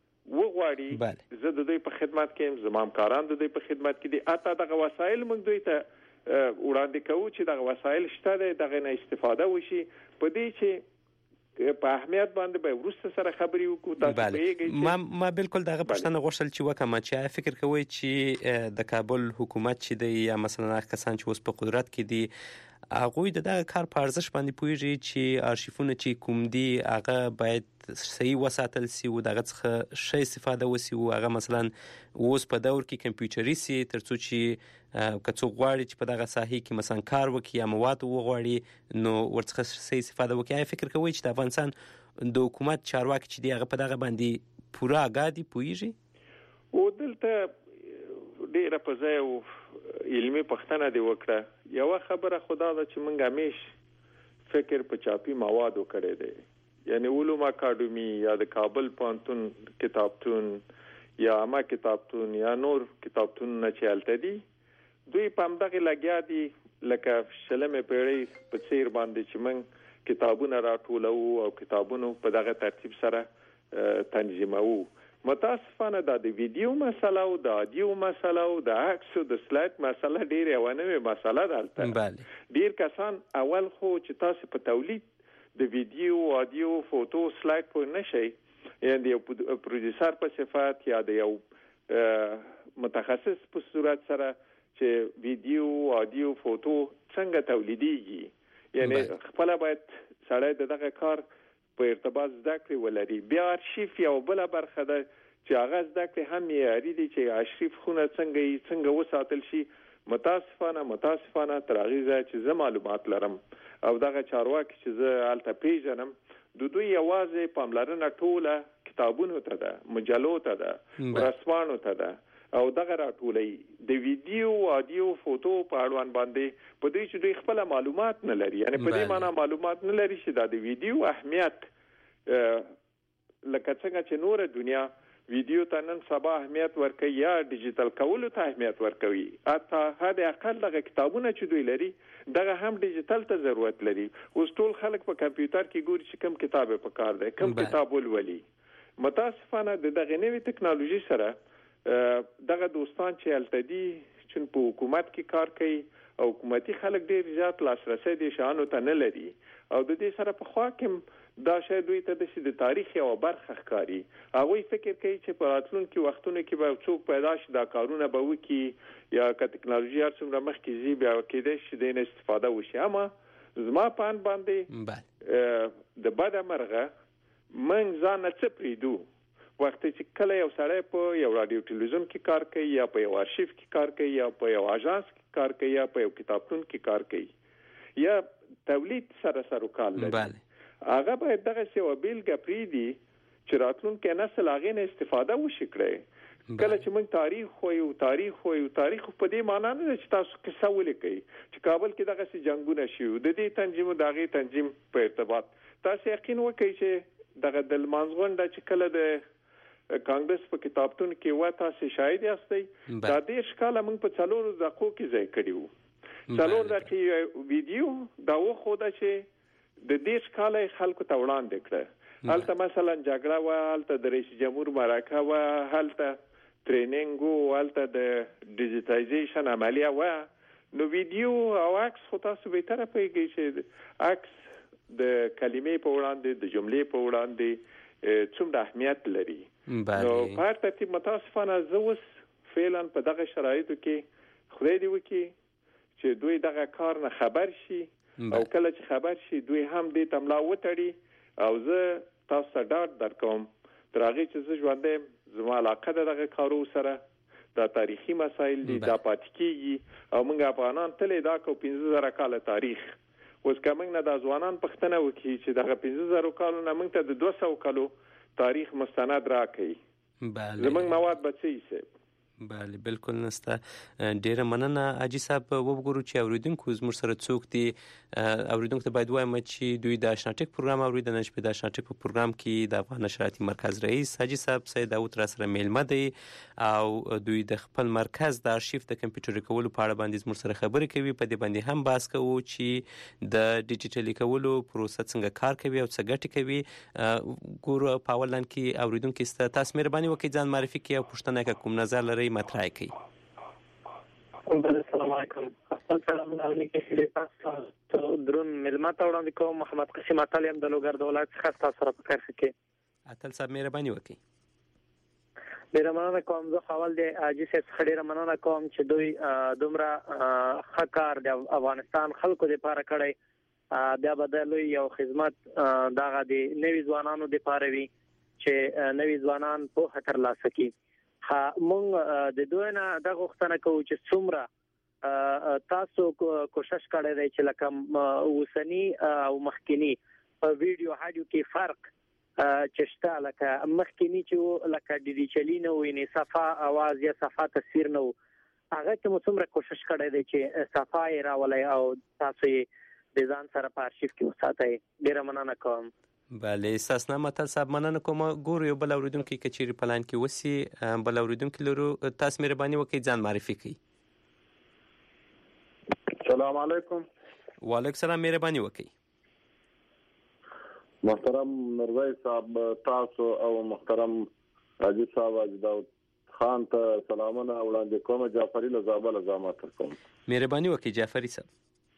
وغواړي زه د دوی په خدمت کې یم زما همکاران د دوی په خدمت کې دي حتی دغه وسایل موږ دوی ته وړاندې کوو چې دغه وسایل شته دی دغه نه استفاده وشي په دې چې په اهمیت باندې به وروسته سره خبرې وکړو تاسو پیږئ ما ما بالکل دغه پښتنه غوښتل چې وکم چې فکر کوي چې د کابل حکومت چې دی یا مثلا هغه کسان چې اوس په قدرت کې دي هغوی د دغه کار په ارزښت باندې پوهیږي چې ارشیفونه چې کوم دي هغه باید صحیح وساتل سي او دغه څخه ښه استفاده وسي او هغه مثلا اوس په دور کې کمپیوټري سي ترڅو چې که څوک غواړي چې په دغه ساحې کې مثلا کار وکړي یا مواد وغواړي نو ورڅخه صحیح استفاده وکړي. آیا فکر کوئ چې د افغانستان د حکومت چارواکي چې دی هغه په دغه باندې پوره آګاه دي پوهیږي؟ او دلته ډېره په ځای او علمي پوښتنه دې وکړه یوه خبره خدا ده چې موږ همیش فکر په چاپي موادو کړی دی یعنی علوم اکاډمي یا د کابل پوهنتون کتابتون یا عامه کتابتون یا نور کتابتونونه چې هلته دي دوی په همدغې لګیا دي لکه شلمې پیړۍ په څیر باندې چې موږ کتابونه راټولوو او کتابونو په دغه ترتیب سره تنظیموو. متاسفانه دا د ویډیو مسله او د آډیو مسله او د عکس او د سلایډ مسله ډېره یوه نوې مسله ده هلته ډېر کسان اول خو چې تاسو په تولید د ویډیو آډیو فوټو سلایډ پوه نشئ یا د یو پروډوسر په صفت یا د یو متخصص په صورت سره چې ویډیو آډیو فوټو څنګه تولیدېږي یعنی خپل باید سړی د دغه کار په ارتباط زده کړې ولري. بیا ارشیف یو بله برخه ده چې هغه زده کړې هم معیاري دي چې ارشیف خونه څنګه یې څنګه وساتل شي. متاسفانه متاسفانه تر هغې ځایه چې زه معلومات لرم او دغه چارواکي چې زه هلته پیژنم د دوی یوازې پاملرنه ټوله کتابونو ته ده مجلو ته ده ورځپاڼو ته ده او دغه راټولوي د ویډیو آډیو فوټو په اړوند باندې په دې چې دوی خپل معلومات نه لري یعنی په دې معنا معلومات نه لري چې دا د ویډیو اهمیت لکه څنګه چې نور دنیا ویډیو ته نن سبا اهمیت ورکوي یا ډیجیټل کولو ته اهمیت ورکوي حتی حد اقل دغه کتابونه چې دوی لري دغه هم ډیجیټل ته ضرورت لري. اوس ټول خلک په کمپیوټر کې ګوري چې کوم کتاب په کار دی کوم کتاب ولولي. متاسفانه د دغه نوې ټکنالوژي سره دغه دوستان چې هلته دي چې په حکومت کې کار کوي او حکومتي خلک ډېر زیات لاسرسی دې شیانو ته نه لري او د دې سره په خوا کې دا شی دوی ته داسې د تاریخ یوه برخه ښکاري. هغوی فکر کوي چې په راتلونکي وختونو کې به څوک پیدا شي دا کارونه به وکړي یا که ټکنالوژي هر څومره مخکې ځي بیا کېدای شي د نه استفاده وشي. اما زما په اند باندې د بده مرغه موږ ځان نه څه پرېږدو وخت چې کله یو سړی په یو رادیو ټلویزیون کې کار کوي یا په یو ارشیف کې کار کوي یا په یو اژانس کې کار کوي یا په یو کتابتون کې کار کوي یا تولید سره سره کار لري هغه باید دغه څه وبېلګه پرېږدي چې راتلونکی نسل هغې نه استفاده وشي کړی. کله چې موږ تاریخ وایو تاریخ وایو تاریخ په دې معنا نه ده چې تاسو قصه ولیکئ چې کابل کې دغسې جنګونه شوي د دې تنظیم د هغې تنظیم په ارتباط تاسو یقین وکړئ چې دغه د لمانځه غونډه چې کله د کانګرس په کتابتون کې وه تاسو شاهد یاستئ دا دېرش کاله موږ په څلورو دقیقو کې ځای کړي وو. څلور دقیقې ویډیو دا وښوده چې د دېرش کاله یې خلکو ته وړاندې کړه. هلته مثلا جګړه وه، هلته د رئیس جمهور مرکه وه، هلته ټریننګ وو، هلته د ډیجیټایزیشن عملیه وه. نو ویډیو او عکس خو تاسو بهتره پوهېږئ چې عکس د کلمې په وړاندې د جملې په وړاندې څومره اهمیت لري. نو په هر ترتیب متاسفانه زه اوس فعلا په دغه شرایطو کې خدای دې وکړي چې دوی دغه کار نه خبر شي او کله چې خبر شي دوی هم دې ته ملا وتړي. او زه تاسو ته ډاډ درکوم تر هغې چې زه ژوندی یم زما علاقه ده دغه کارو سره، دا تاریخي مسایل دي، دا پاتې کېږي او موږ افغانان تل ادعا کوو پنځه زره کاله تاریخ. اوس که موږ نه دا ځوانان پوښتنه وکړي چې دغه پنځه زرو کالو نه موږ ته د دوه سوو کالو تاریخ مستند راکړي زموږ مواد به څه یې؟ بله بالکل نسته. ډیره مننه حاجي صاحب. وګورو چې اوریدونکو زموږ سره څوک دي. اوریدونکو ته باید وایم چې دوی د آشنا ټک پروګرام اوري. د نن شپې د آشنا ټک په پروګرام کې د افغان نشراتي مرکز رئیس حاجي صاحب سید داود را سره میلمه دی او دوی د خپل مرکز د ارشیف د کمپیوټري کولو په اړه باندې زموږ سره خبرې کوي. په دې باندې هم بحث کوو چې د ډیجیټلي کولو پروسه څنګه کار کوي او څه ګټې کوي. ګورو په اول لاین کې اوریدونکو سره تاسو مهرباني وکړئ ځان معرفي کړئ او پوښتنه که کوم نظر لرئ مطرح کړئ. السلام علیکم. السلام علیکم. درون ملما ته وړاندې کوم. محمد قاسم اتل یم د لوګر د ولایت څخه تاسو سره په کرښه کې. اتل صاحب مهرباني وکړئ. ډیره مننه کوم. زه اول د حاجي صاحب څخه ډیره مننه کوم چې دوی دومره ښه کار د افغانستان خلکو دپاره کړی. بیا به د لوی یو خدمت دغه د نوي ځوانانو دپاره وي چې نوي ځوانان پوهه ترلاسه کړي. مونږ د دوی نه دا غوښتنه کوو چې څومره تاسو کوشش کړی دی چې لکه اوسني او مخکینی په ویډیو هاډیو کې فرق چې شته، لکه مخکینی چې لکه ډیجیټلي نه وي نه صفا اواز یا صفا تصویر نه و، هغه ته مو څومره کوشش کړی دی چې صفا یې راولئ او تاسو یې د ځان سره په ارشیف کې وساتئ. ډیره مننه کوم. بله استاسنا متل صاحب مننه کوم. ګورو یو بل اوریدونکي که چیرې په لاین کې وسي بل اوریدونکي لرو. تاسو مهرباني وکړئ ځان معرفي کړئ. السلام علیکم. وعلیکم السلام. مهرباني وکړئ. محترم نورزی صاحب تاسو او محترم حاجي صاحب حاجي داود خان ته سلامونه وړاندې کوم. جعفري له زابل زامات کوم. مهرباني وکړئ جعفري صاحب.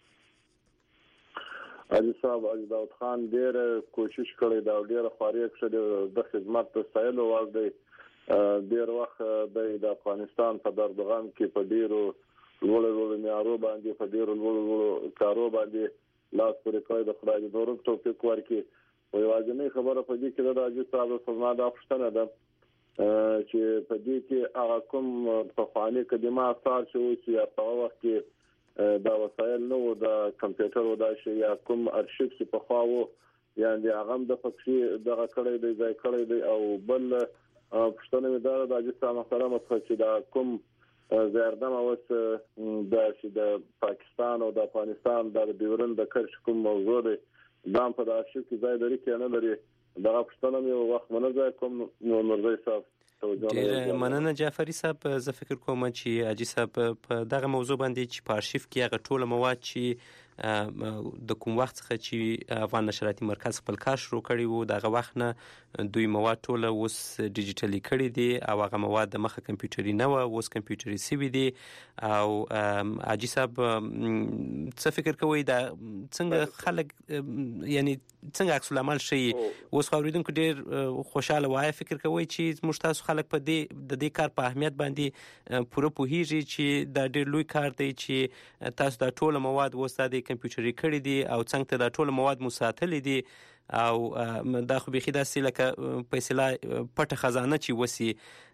حاجي صاحب حاجي داود خان ډېر کوشش کړی دا ډېر خواري کړی د خدمت ته ستایلو وړ دی. ډېر وخت د افغانستان په دردغام کې په ډېرو لوړو لوړو معیارو باندې په ډېرو لوړو لوړو کارو باندې لاس پورې کړی. د خدای دې نور توفیق ورکړي. او یوازینۍ خبره په دې کې ده د حاجي صاحب زما دا پوښتنه ده چې په دې کې هغه کوم پخواني قدیمه اثار چې اوس یا په وخت کې دا وسایل نو د کمپیوټر و دا شی یا کوم ارشیف چې په خوا وو یعنی هغه د پکې دغه کړی دی ځای کړی دی. او بل پښتنه مې دا د حاجي صاحب محترم چې دا کوم زیردم اوس د چې د پاکستان او د افغانستان د ډیورن د کرش کوم موضوع دی دا په د ارشیف کې ځای لري کې نه لري. دغه پښتنه مې وخت منځه کوم نو نورزی صاحب. ډیره مننه جعفري صاحب. زه فکر کوم چې حاجي صاحب په دغه موضوع باندې چې په ارشیف کې هغه ټول مواد چې د کوم وخت څخه چې افغان نشراتي مرکز خپل کار شروع کړی وو دغه وخت نه دوی مواد ټول اوس ډیجیټلي کړي دي او هغه مواد د مخه کمپیوټري نه و اوس کمپیوټري سوي دي. او حاجي صاحب څه فکر کوئ دا څنګه خلک یعنی څنګه عکس العمل شي؟ اوس اوریدونکو ډیر خوشاله وای. فکر کوئ چې موږ تاسو خلک په دې د دې کار په اهمیت باندې پوره پوهیږي چې دا ډیر لوی کار دی چې تاسو دا ټول مواد وساده کمپیوټري کړي دي او څنګه ته دا ټول مواد مساتلي دي او دا خو بيخي داسې لکه فیصله پټه خزانه چې وسی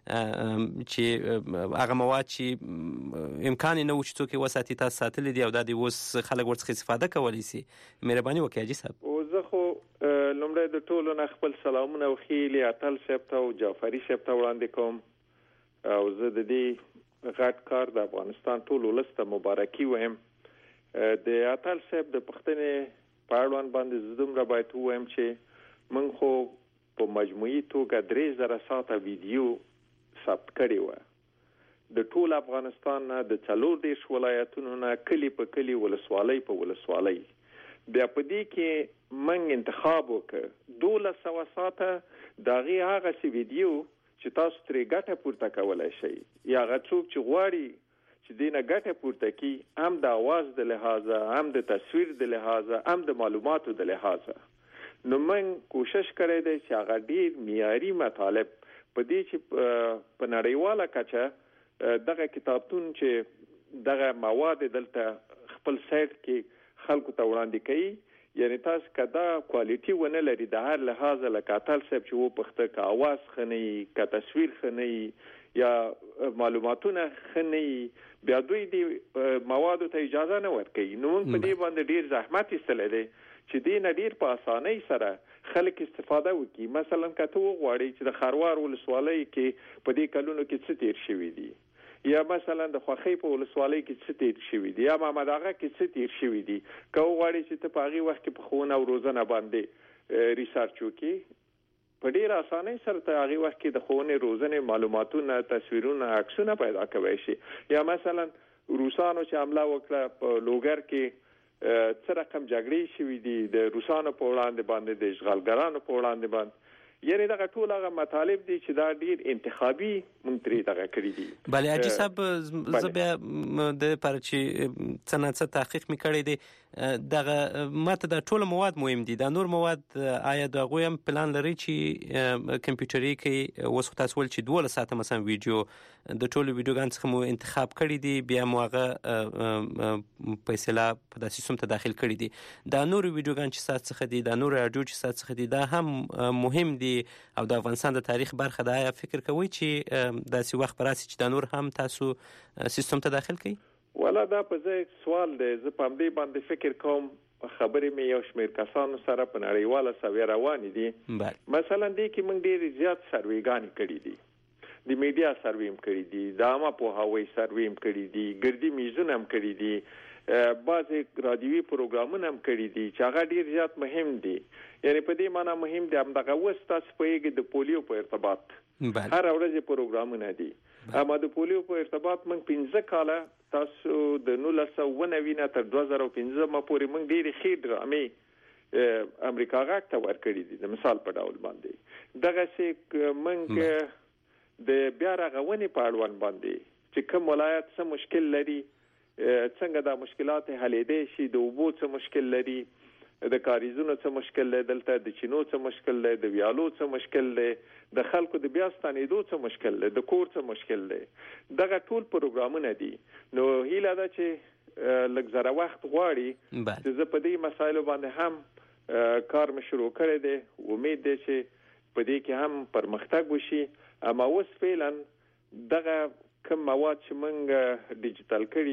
چې هغه مواد چې امکان نه و چې څوک وساتي تاسو ساتلي دي او دا د اوس خلک ورڅخه استفاده کولی شي. مهرباني وکړئ حاجي صاحب. او زه خو د ټولو نه خپل سلامونه او خیلی اتل صاحب ته او جعفري صاحب ته وړاندې کوم او زه د دې غټ کار د افغانستان ټول ولس ته مبارکي وایم. د اتل صاحب د پښتنې په اړوند باندې زه دومره باید ووایم چې موږ خو په مجموعي توګه درې زره ساعته ویډیو ثبت کړی و د ټول افغانستان نه د څلور دیرش ولایتونو نه کلی په کلی ولسوالۍ په ولسوالۍ. بیا په دې کې موږ انتخاب وکړ دولس سوه ساعته د هغې هغسې ویډیو چې تاسو ترې ګټه پورته کولی شئ یا هغه څوک چې غواړي چې دې نه ګټه پورته کړي هم د اواز د لحاظه هم د تصویر د لحاظه هم د معلوماتو د لحاظه. نو موږ کوشش کړی دی چې هغه ډېر معیاري مطالب په دې چې په نړیواله کچه دغه کتابتون چې دغه مواد دلته خپل سایت کې خلکو ته وړاندې کوي یعنی تاسو کدا کوالټي ونه لري د هر لحاظ لکه اتل صاحب چې وو پخته کا اواز خني کا تصویر خني یا معلوماتونه خني بیا دوی دی موادو ته اجازه نه ورکوي. نو موږ په دې باندې ډیر زحمت ایستلی دی چې دې نه ډیر په اسانۍ سره خلک استفاده وکړي. مثلا کته وغواړي چې د خروار ولسوالۍ کې په دې کلونو کې څه تیر شوي دي یا مثلا د خوخی په ولسوالۍ کې څه تیر شوي دي یا محمد اغا کې څه تیر شوي دي که وغواړي چې ته په هغې وخت کې په ښوونه او روزنه باندې ریسرچ وکړي په ډېره اسانۍ سره ته هغې وخت کې د ښوونې روزنې معلوماتونه تصویرونه عکسونه پیدا کولی شي. یا مثلا روسانو چې حمله وکړه په لوګر کې څه رقم جګړې شوي دي د روسانو په وړاندې باندې د اشغالګرانو په وړاندې باندې یعنی دغه ټول هغه مطالب دي چې دا ډیر انتخابي مونږ ترې دغه کړی دي. بله حاجي صاحب زه بیا د لپاره چې څه نه څه تحقیق مې کړی دی دغه ماته دا ټول مواد مهم دي دا نور مواد آیا د هغوی هم پلان لري چې کمپیوټري کوي اوس خو تاسو ویل چې دولس ساعته مثلا ویډیو د ټولو ویډیوګانو څخه مو انتخاب کړي دي بیا مو هغه په اصطلاح په داسې سیستم ته داخل کړي دي. دا نور ویډیوګان چې ستاسو څخه دي دا نور راډیو چې ستاسو څخه دي دا هم مهم دي او د افغانستان د تاریخ برخه ده. آیا فکر کوئ چې داسې وخت به راسي چې دا نور هم تاسو سیستم ته داخل کړئ؟ والا دا په ځای سوال دی. زه په همدې باندې فکر کوم خبرې مې یو شمېر کسانو سره په نړیواله سویه روانې دي. مثلا دې کې موږ ډېرې زیات سروېګانې کړي دي د میډیا سروې هم کړي دي د عامه پوهاوی سروې هم کړي دي ګردي میزونه هم کړي دي بعضې رادیوي پروګرامونه هم کړي دي چې هغه ډېر زیات مهم دي. یعنی په دې معنی مهم دي همدغه اوس تاسو پوهېږئ د پولیو په ارتباط هر ورځ پروګرامونه دي. اما د پولیو په ارتباط موږ پنځه کاله تاسو د نولس سوه اووه نوي نه تر دوه زره پنځمه پورې موږ ډېرې ښې ډرامې امریکا غږ ته ورکړي دي د مثال په ډول باندې. دغسې موږ د بیا رغونې په اړوند باندې چې کوم ولایت څه مشکل لري څنګه دا مشکلات حلېدی شي د اوبو څه مشکل لري د کاریزونو څه مشکل دی دلته د چینو څه مشکل دی د ویالو څه مشکل دی د خلکو د بیا ستنېدو څه مشکل دی د کور څه مشکل دی دغه ټول پروګرامونه دي. نو هیله ده چې لږ زره وخت غواړي چې زه په دې مسایلو باندې هم کار مې شروع کړی دی. امید دی چې په دې کې هم پرمختګ وشي. اما اوس فعلا دغه کوم مواد چې موږ ډیجیټل کړي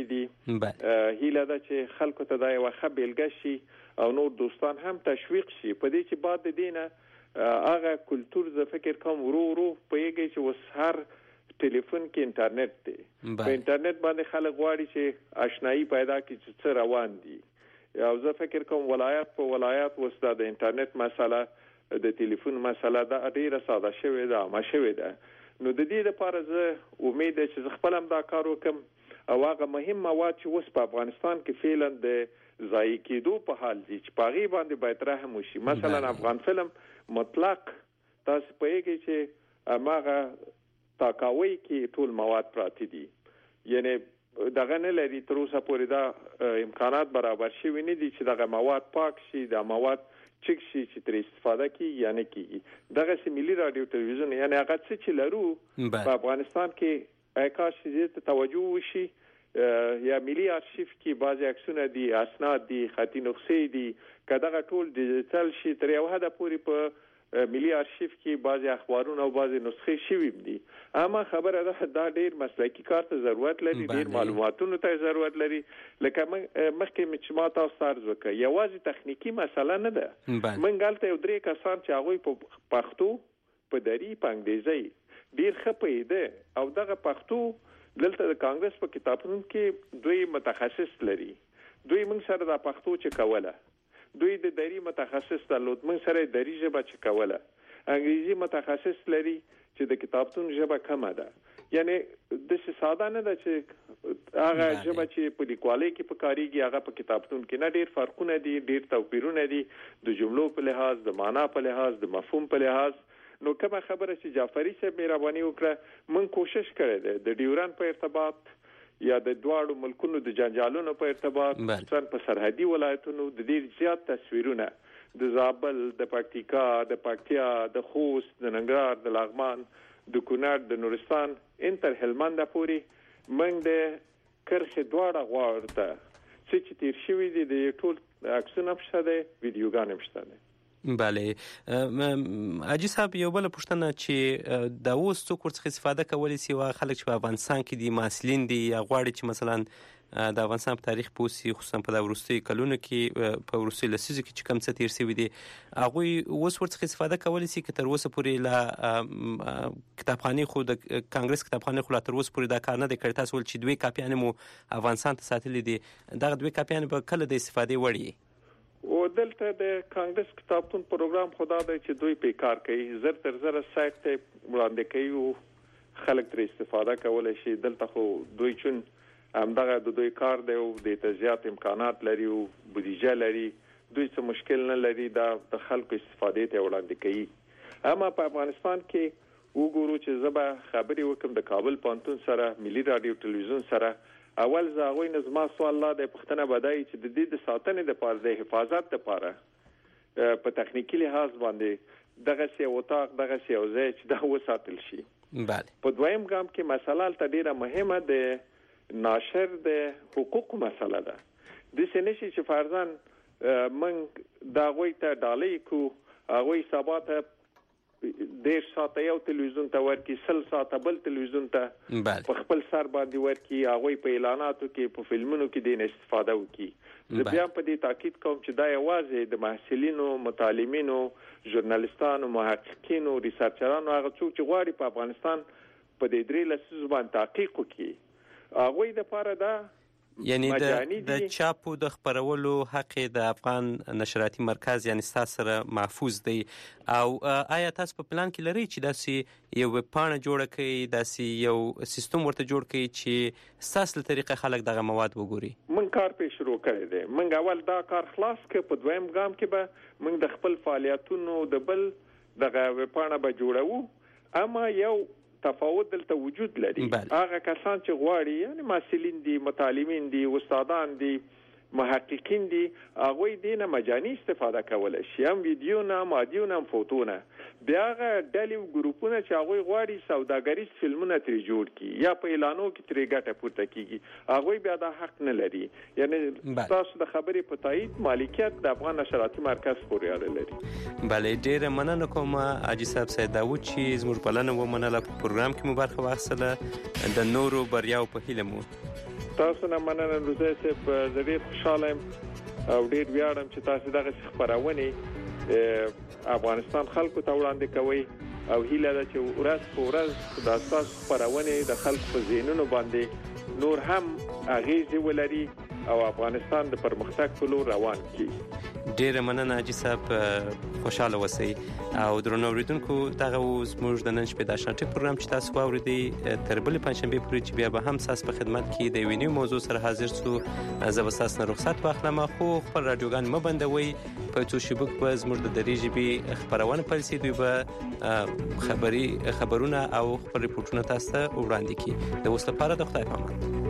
دي هیله ده چې خلکو ته دا یوه ښه بیلګه شي او نور دوستان هم تشویق شي په دې چې بعد د دې نه هغه کلتور زه فکر کوم ورو ورو پوهېږئ چې اوس هر ټلیفون کې انټرنیټ دی. په انټرنیټ باندې خلک غواړي چې اشنایي پیدا کړي چې څه روان دي. او زه فکر کوم ولایت په ولایت اوس دا د انټرنیټ مسله د ټلیفون مسله دا ډېره ساده شوې ده عامه شوې ده. نو د دې لپاره زه امید ده چې زه خپل هم دا کار وکړم او هغه مهم مواد چې اوس په افغانستان کې فعلا د ضایع کېدو په حال دي چې په هغې باندې باید رحم وشي. مثلا افغان فلم مطلق تاسو پوهېږئ چې هماغه تاکاوۍ کې ټول مواد پراته دي. یعنی دغه نه لري تر اوسه پورې دا امکانات برابر شوي نه دي چې دغه مواد پاک شي دا مواد چک شي چې ترې استفاده کیږي یا نه کیږي. دغسې ملي راډیو تلویزیون یعنی هغه څه چې لرو په افغانستان کې کاش چې دې ته توجه وشي. یا ملي ارشیف کې بعضې عکسونه دي اسناد دي خطي نسخې دي که دغه ټول ډیجیټل شي تر یو حده پورې په ملي آرشیف کې بعضي اخبارونه او بعضي نسخې شوي دي. اما خبره ده دا ډیر مسلکي کار ته ضرورت لري، ډیر معلوماتونو ته ضرورت لري. لکه مخکې مې ما تاسو ته عرض وکړ یوازې تخنیکی مسله نه ده. موږ هلته یو درې کسان چې هغوی په پښتو، په دري، په انګریزي ډیر ښه پوهېده او دغه پښتو دلته د کانګرس په کتابتون کې دوی متخصص لري. دوی موږ سره د پښتو چې کوله، دوی د دری متخصص درلود، موږ سره دری ژبه چې کوله، انګریزي متخصص لري چې د کتابتون ژبه کمه ده. یعنی د څه ساده نه ده چې هغه ژبه چې په لیکوالۍ کې په کاریږي هغه په کتابتون کې نه. ډیر فرقونه دي، ډیر توپیرونه دي د جملو په لحاظ، د معنا په لحاظ، د مفهوم په لحاظ. نو کومه خبره چې جعفری صاحب مهرباني وکړه، موږ کوشش کړی دی د ډیورن په ارتباط یا د دواړو ملکونو د جنجالونو په ارتباط، خصوصا په سرحدي ولایتونو د ډیر زیات تصویرونه د زابل، د پکتیکا، د پکتیا، د خوست، د ننګرهار، د لغمان، د کونړ، د نورستان انتر هلمند پورې موږ د کرخې دواړه غواړو ته چې تیر شوي دي د ټول عکسونه شته دي، ویډیوګان هم شته دي. بله حاجی صاحب، یو بل پوښتنه چې دا اوس څوک ورڅخه استفاده کولی شي، وا خلک چې په افغانستان کې دي محصلین دي یا غواړي چې مثلا د افغانستان په تاریخ پوسی، خصوصا په د وروستي کلونو کې په وروستي لسیزو کې چې کوم څه تیر شوي دي هغوی اوس ورڅخه استفاده کولی شي که تر اوسه پورې لا کتابخانې خو د کانګرس کتابخانې خو لا تر اوسه پورې دا کار نه دی کړی. تاسو ول چې دوی کاپیانې مو افغانستان ته ساتلي دي، دغه دوی کاپیانې به کله د استفادې وړ وي؟ او دلته د کانګرس کتابتون پروګرام خدا دی چې دوی په کار کوي، زر تر زر سایت ته وړاندې کوي او خلک تر استفاده کولای شي. دلته خو دوی چون همدغه د دوی کار دی او د تزیات امکانات لري او بودیجه لري، دوی څه مشکل نه لري دا د خلکو استفادې ته وړاندې کوي. اما په افغانستان کې وګورو چې زبا خبري وکم د کابل پانتون سره، ملي رادیو ټلویزیون سره، اول زاغوی نظم سوال الله د پښتنه بدای چې د دې د ساتنې د پاره د حفاظت لپاره په تخنیکی لحاظ باندې دغه سی وطاق، دغه سی اوځي چې دا وساتل شي. بله په دویم ګام کې مسله ته ډیره مهمه ده، ناشر د حقوق مسله ده. د سنشي چې فرضاً من دا غوي ته ډالۍ کو، هغه سباته دیر ساعته یو تلویزیون ته ورکی، سل ساعته بل تلویزیون ته په خپل سر باندې ورکی، هغه په اعلاناتو کې، په فلمونو کې دین استفاده وکي. زه بیا په دې تاکید کوم چې دا یوازې د محصلینو، متعلمینو، ژورنالیستانو، محققینو، ریسرچرانو، هغه څوک چې غواړي په افغانستان په دې درې لسیزو باندې تحقیق وکړي، هغه د پاره دا یعنی د چاپو د خبرولو حق د افغان نشراتي مرکز یعنی تاسو سره محفوظ دی. او آیا تاسو په پلان کې لري چې داسې یو ویب پاڼه جوړه کړئ، داسې یو سیستم ورته جوړ کړئ چې تاسو له طریقې خلک دغه مواد وګوري؟ من کار په شروع کړی دی. من اول دا کار خلاص کړ، په دویم ګام کې به من د خپل فعالیتونو د بل دغه ویب پاڼه به جوړو. اما یو تفاوت دلته وجود لري. هغه کسان چې غواړي، یعنی محصلین دي، متعلمین دي، استادان دي، محققین دي، هغه دې نه مجاني استفاده کولای شي، هم ویډیو نه، هم آډیو نه، هم فوټو نه. بیا هغه ډلې او ګروپونه چې هغه غواړي سوداګریز فلمونه ترې جوړ کړي یا په اعلانو کې ترې ګټه پورته کیږي، هغه بیا دا حق نه لري. یعنی تاسو د خبرې په تایید مالکیت د افغان نشراتي مرکز پورې اړه لري. بله، ډیره مننه کوم حاجی صاحب سید داوود چې زموږ بلنه ومنله، په پروګرام کې مو برخه واخیستله. د نورو بریاو په هیله مو تاسو نه مننه. روزه صاحب زه ډیر خوشاله یم او ډیر ویاړم چې تاسو دغه خبرونه افغانستان خلکو ته وړاندې کوي او هیله ده چې ورځ په ورځ د اساس خبرونه د خلکو په ذهنونو باندې نور هم اغیزه ولري او افغانستان د پرمختګ په لور روان کړي. ډیره مننه حاجی صاحب، خوشاله اوسئ. او درنو اوریدونکو، دغه زموږ د نن شپې د آشنا ټک پروګرام چې تاسو واوریدئ تر بلې پنځشنبې پورې چې بیا به هم تاسو په خدمت کې د یوې نوې موضوع سره حاضر شو. زه به تاسو نه رخصت واخلم، خو خپل راډیوګان مه بندوئ. په څو شیبو کې به زموږ د دري ژبې خبرونه پیل شي، دوی به خبري خبرونه او خپل ریپورتونه تاسو ته وړاندې کړي. د اوس لپاره د خدای په امان.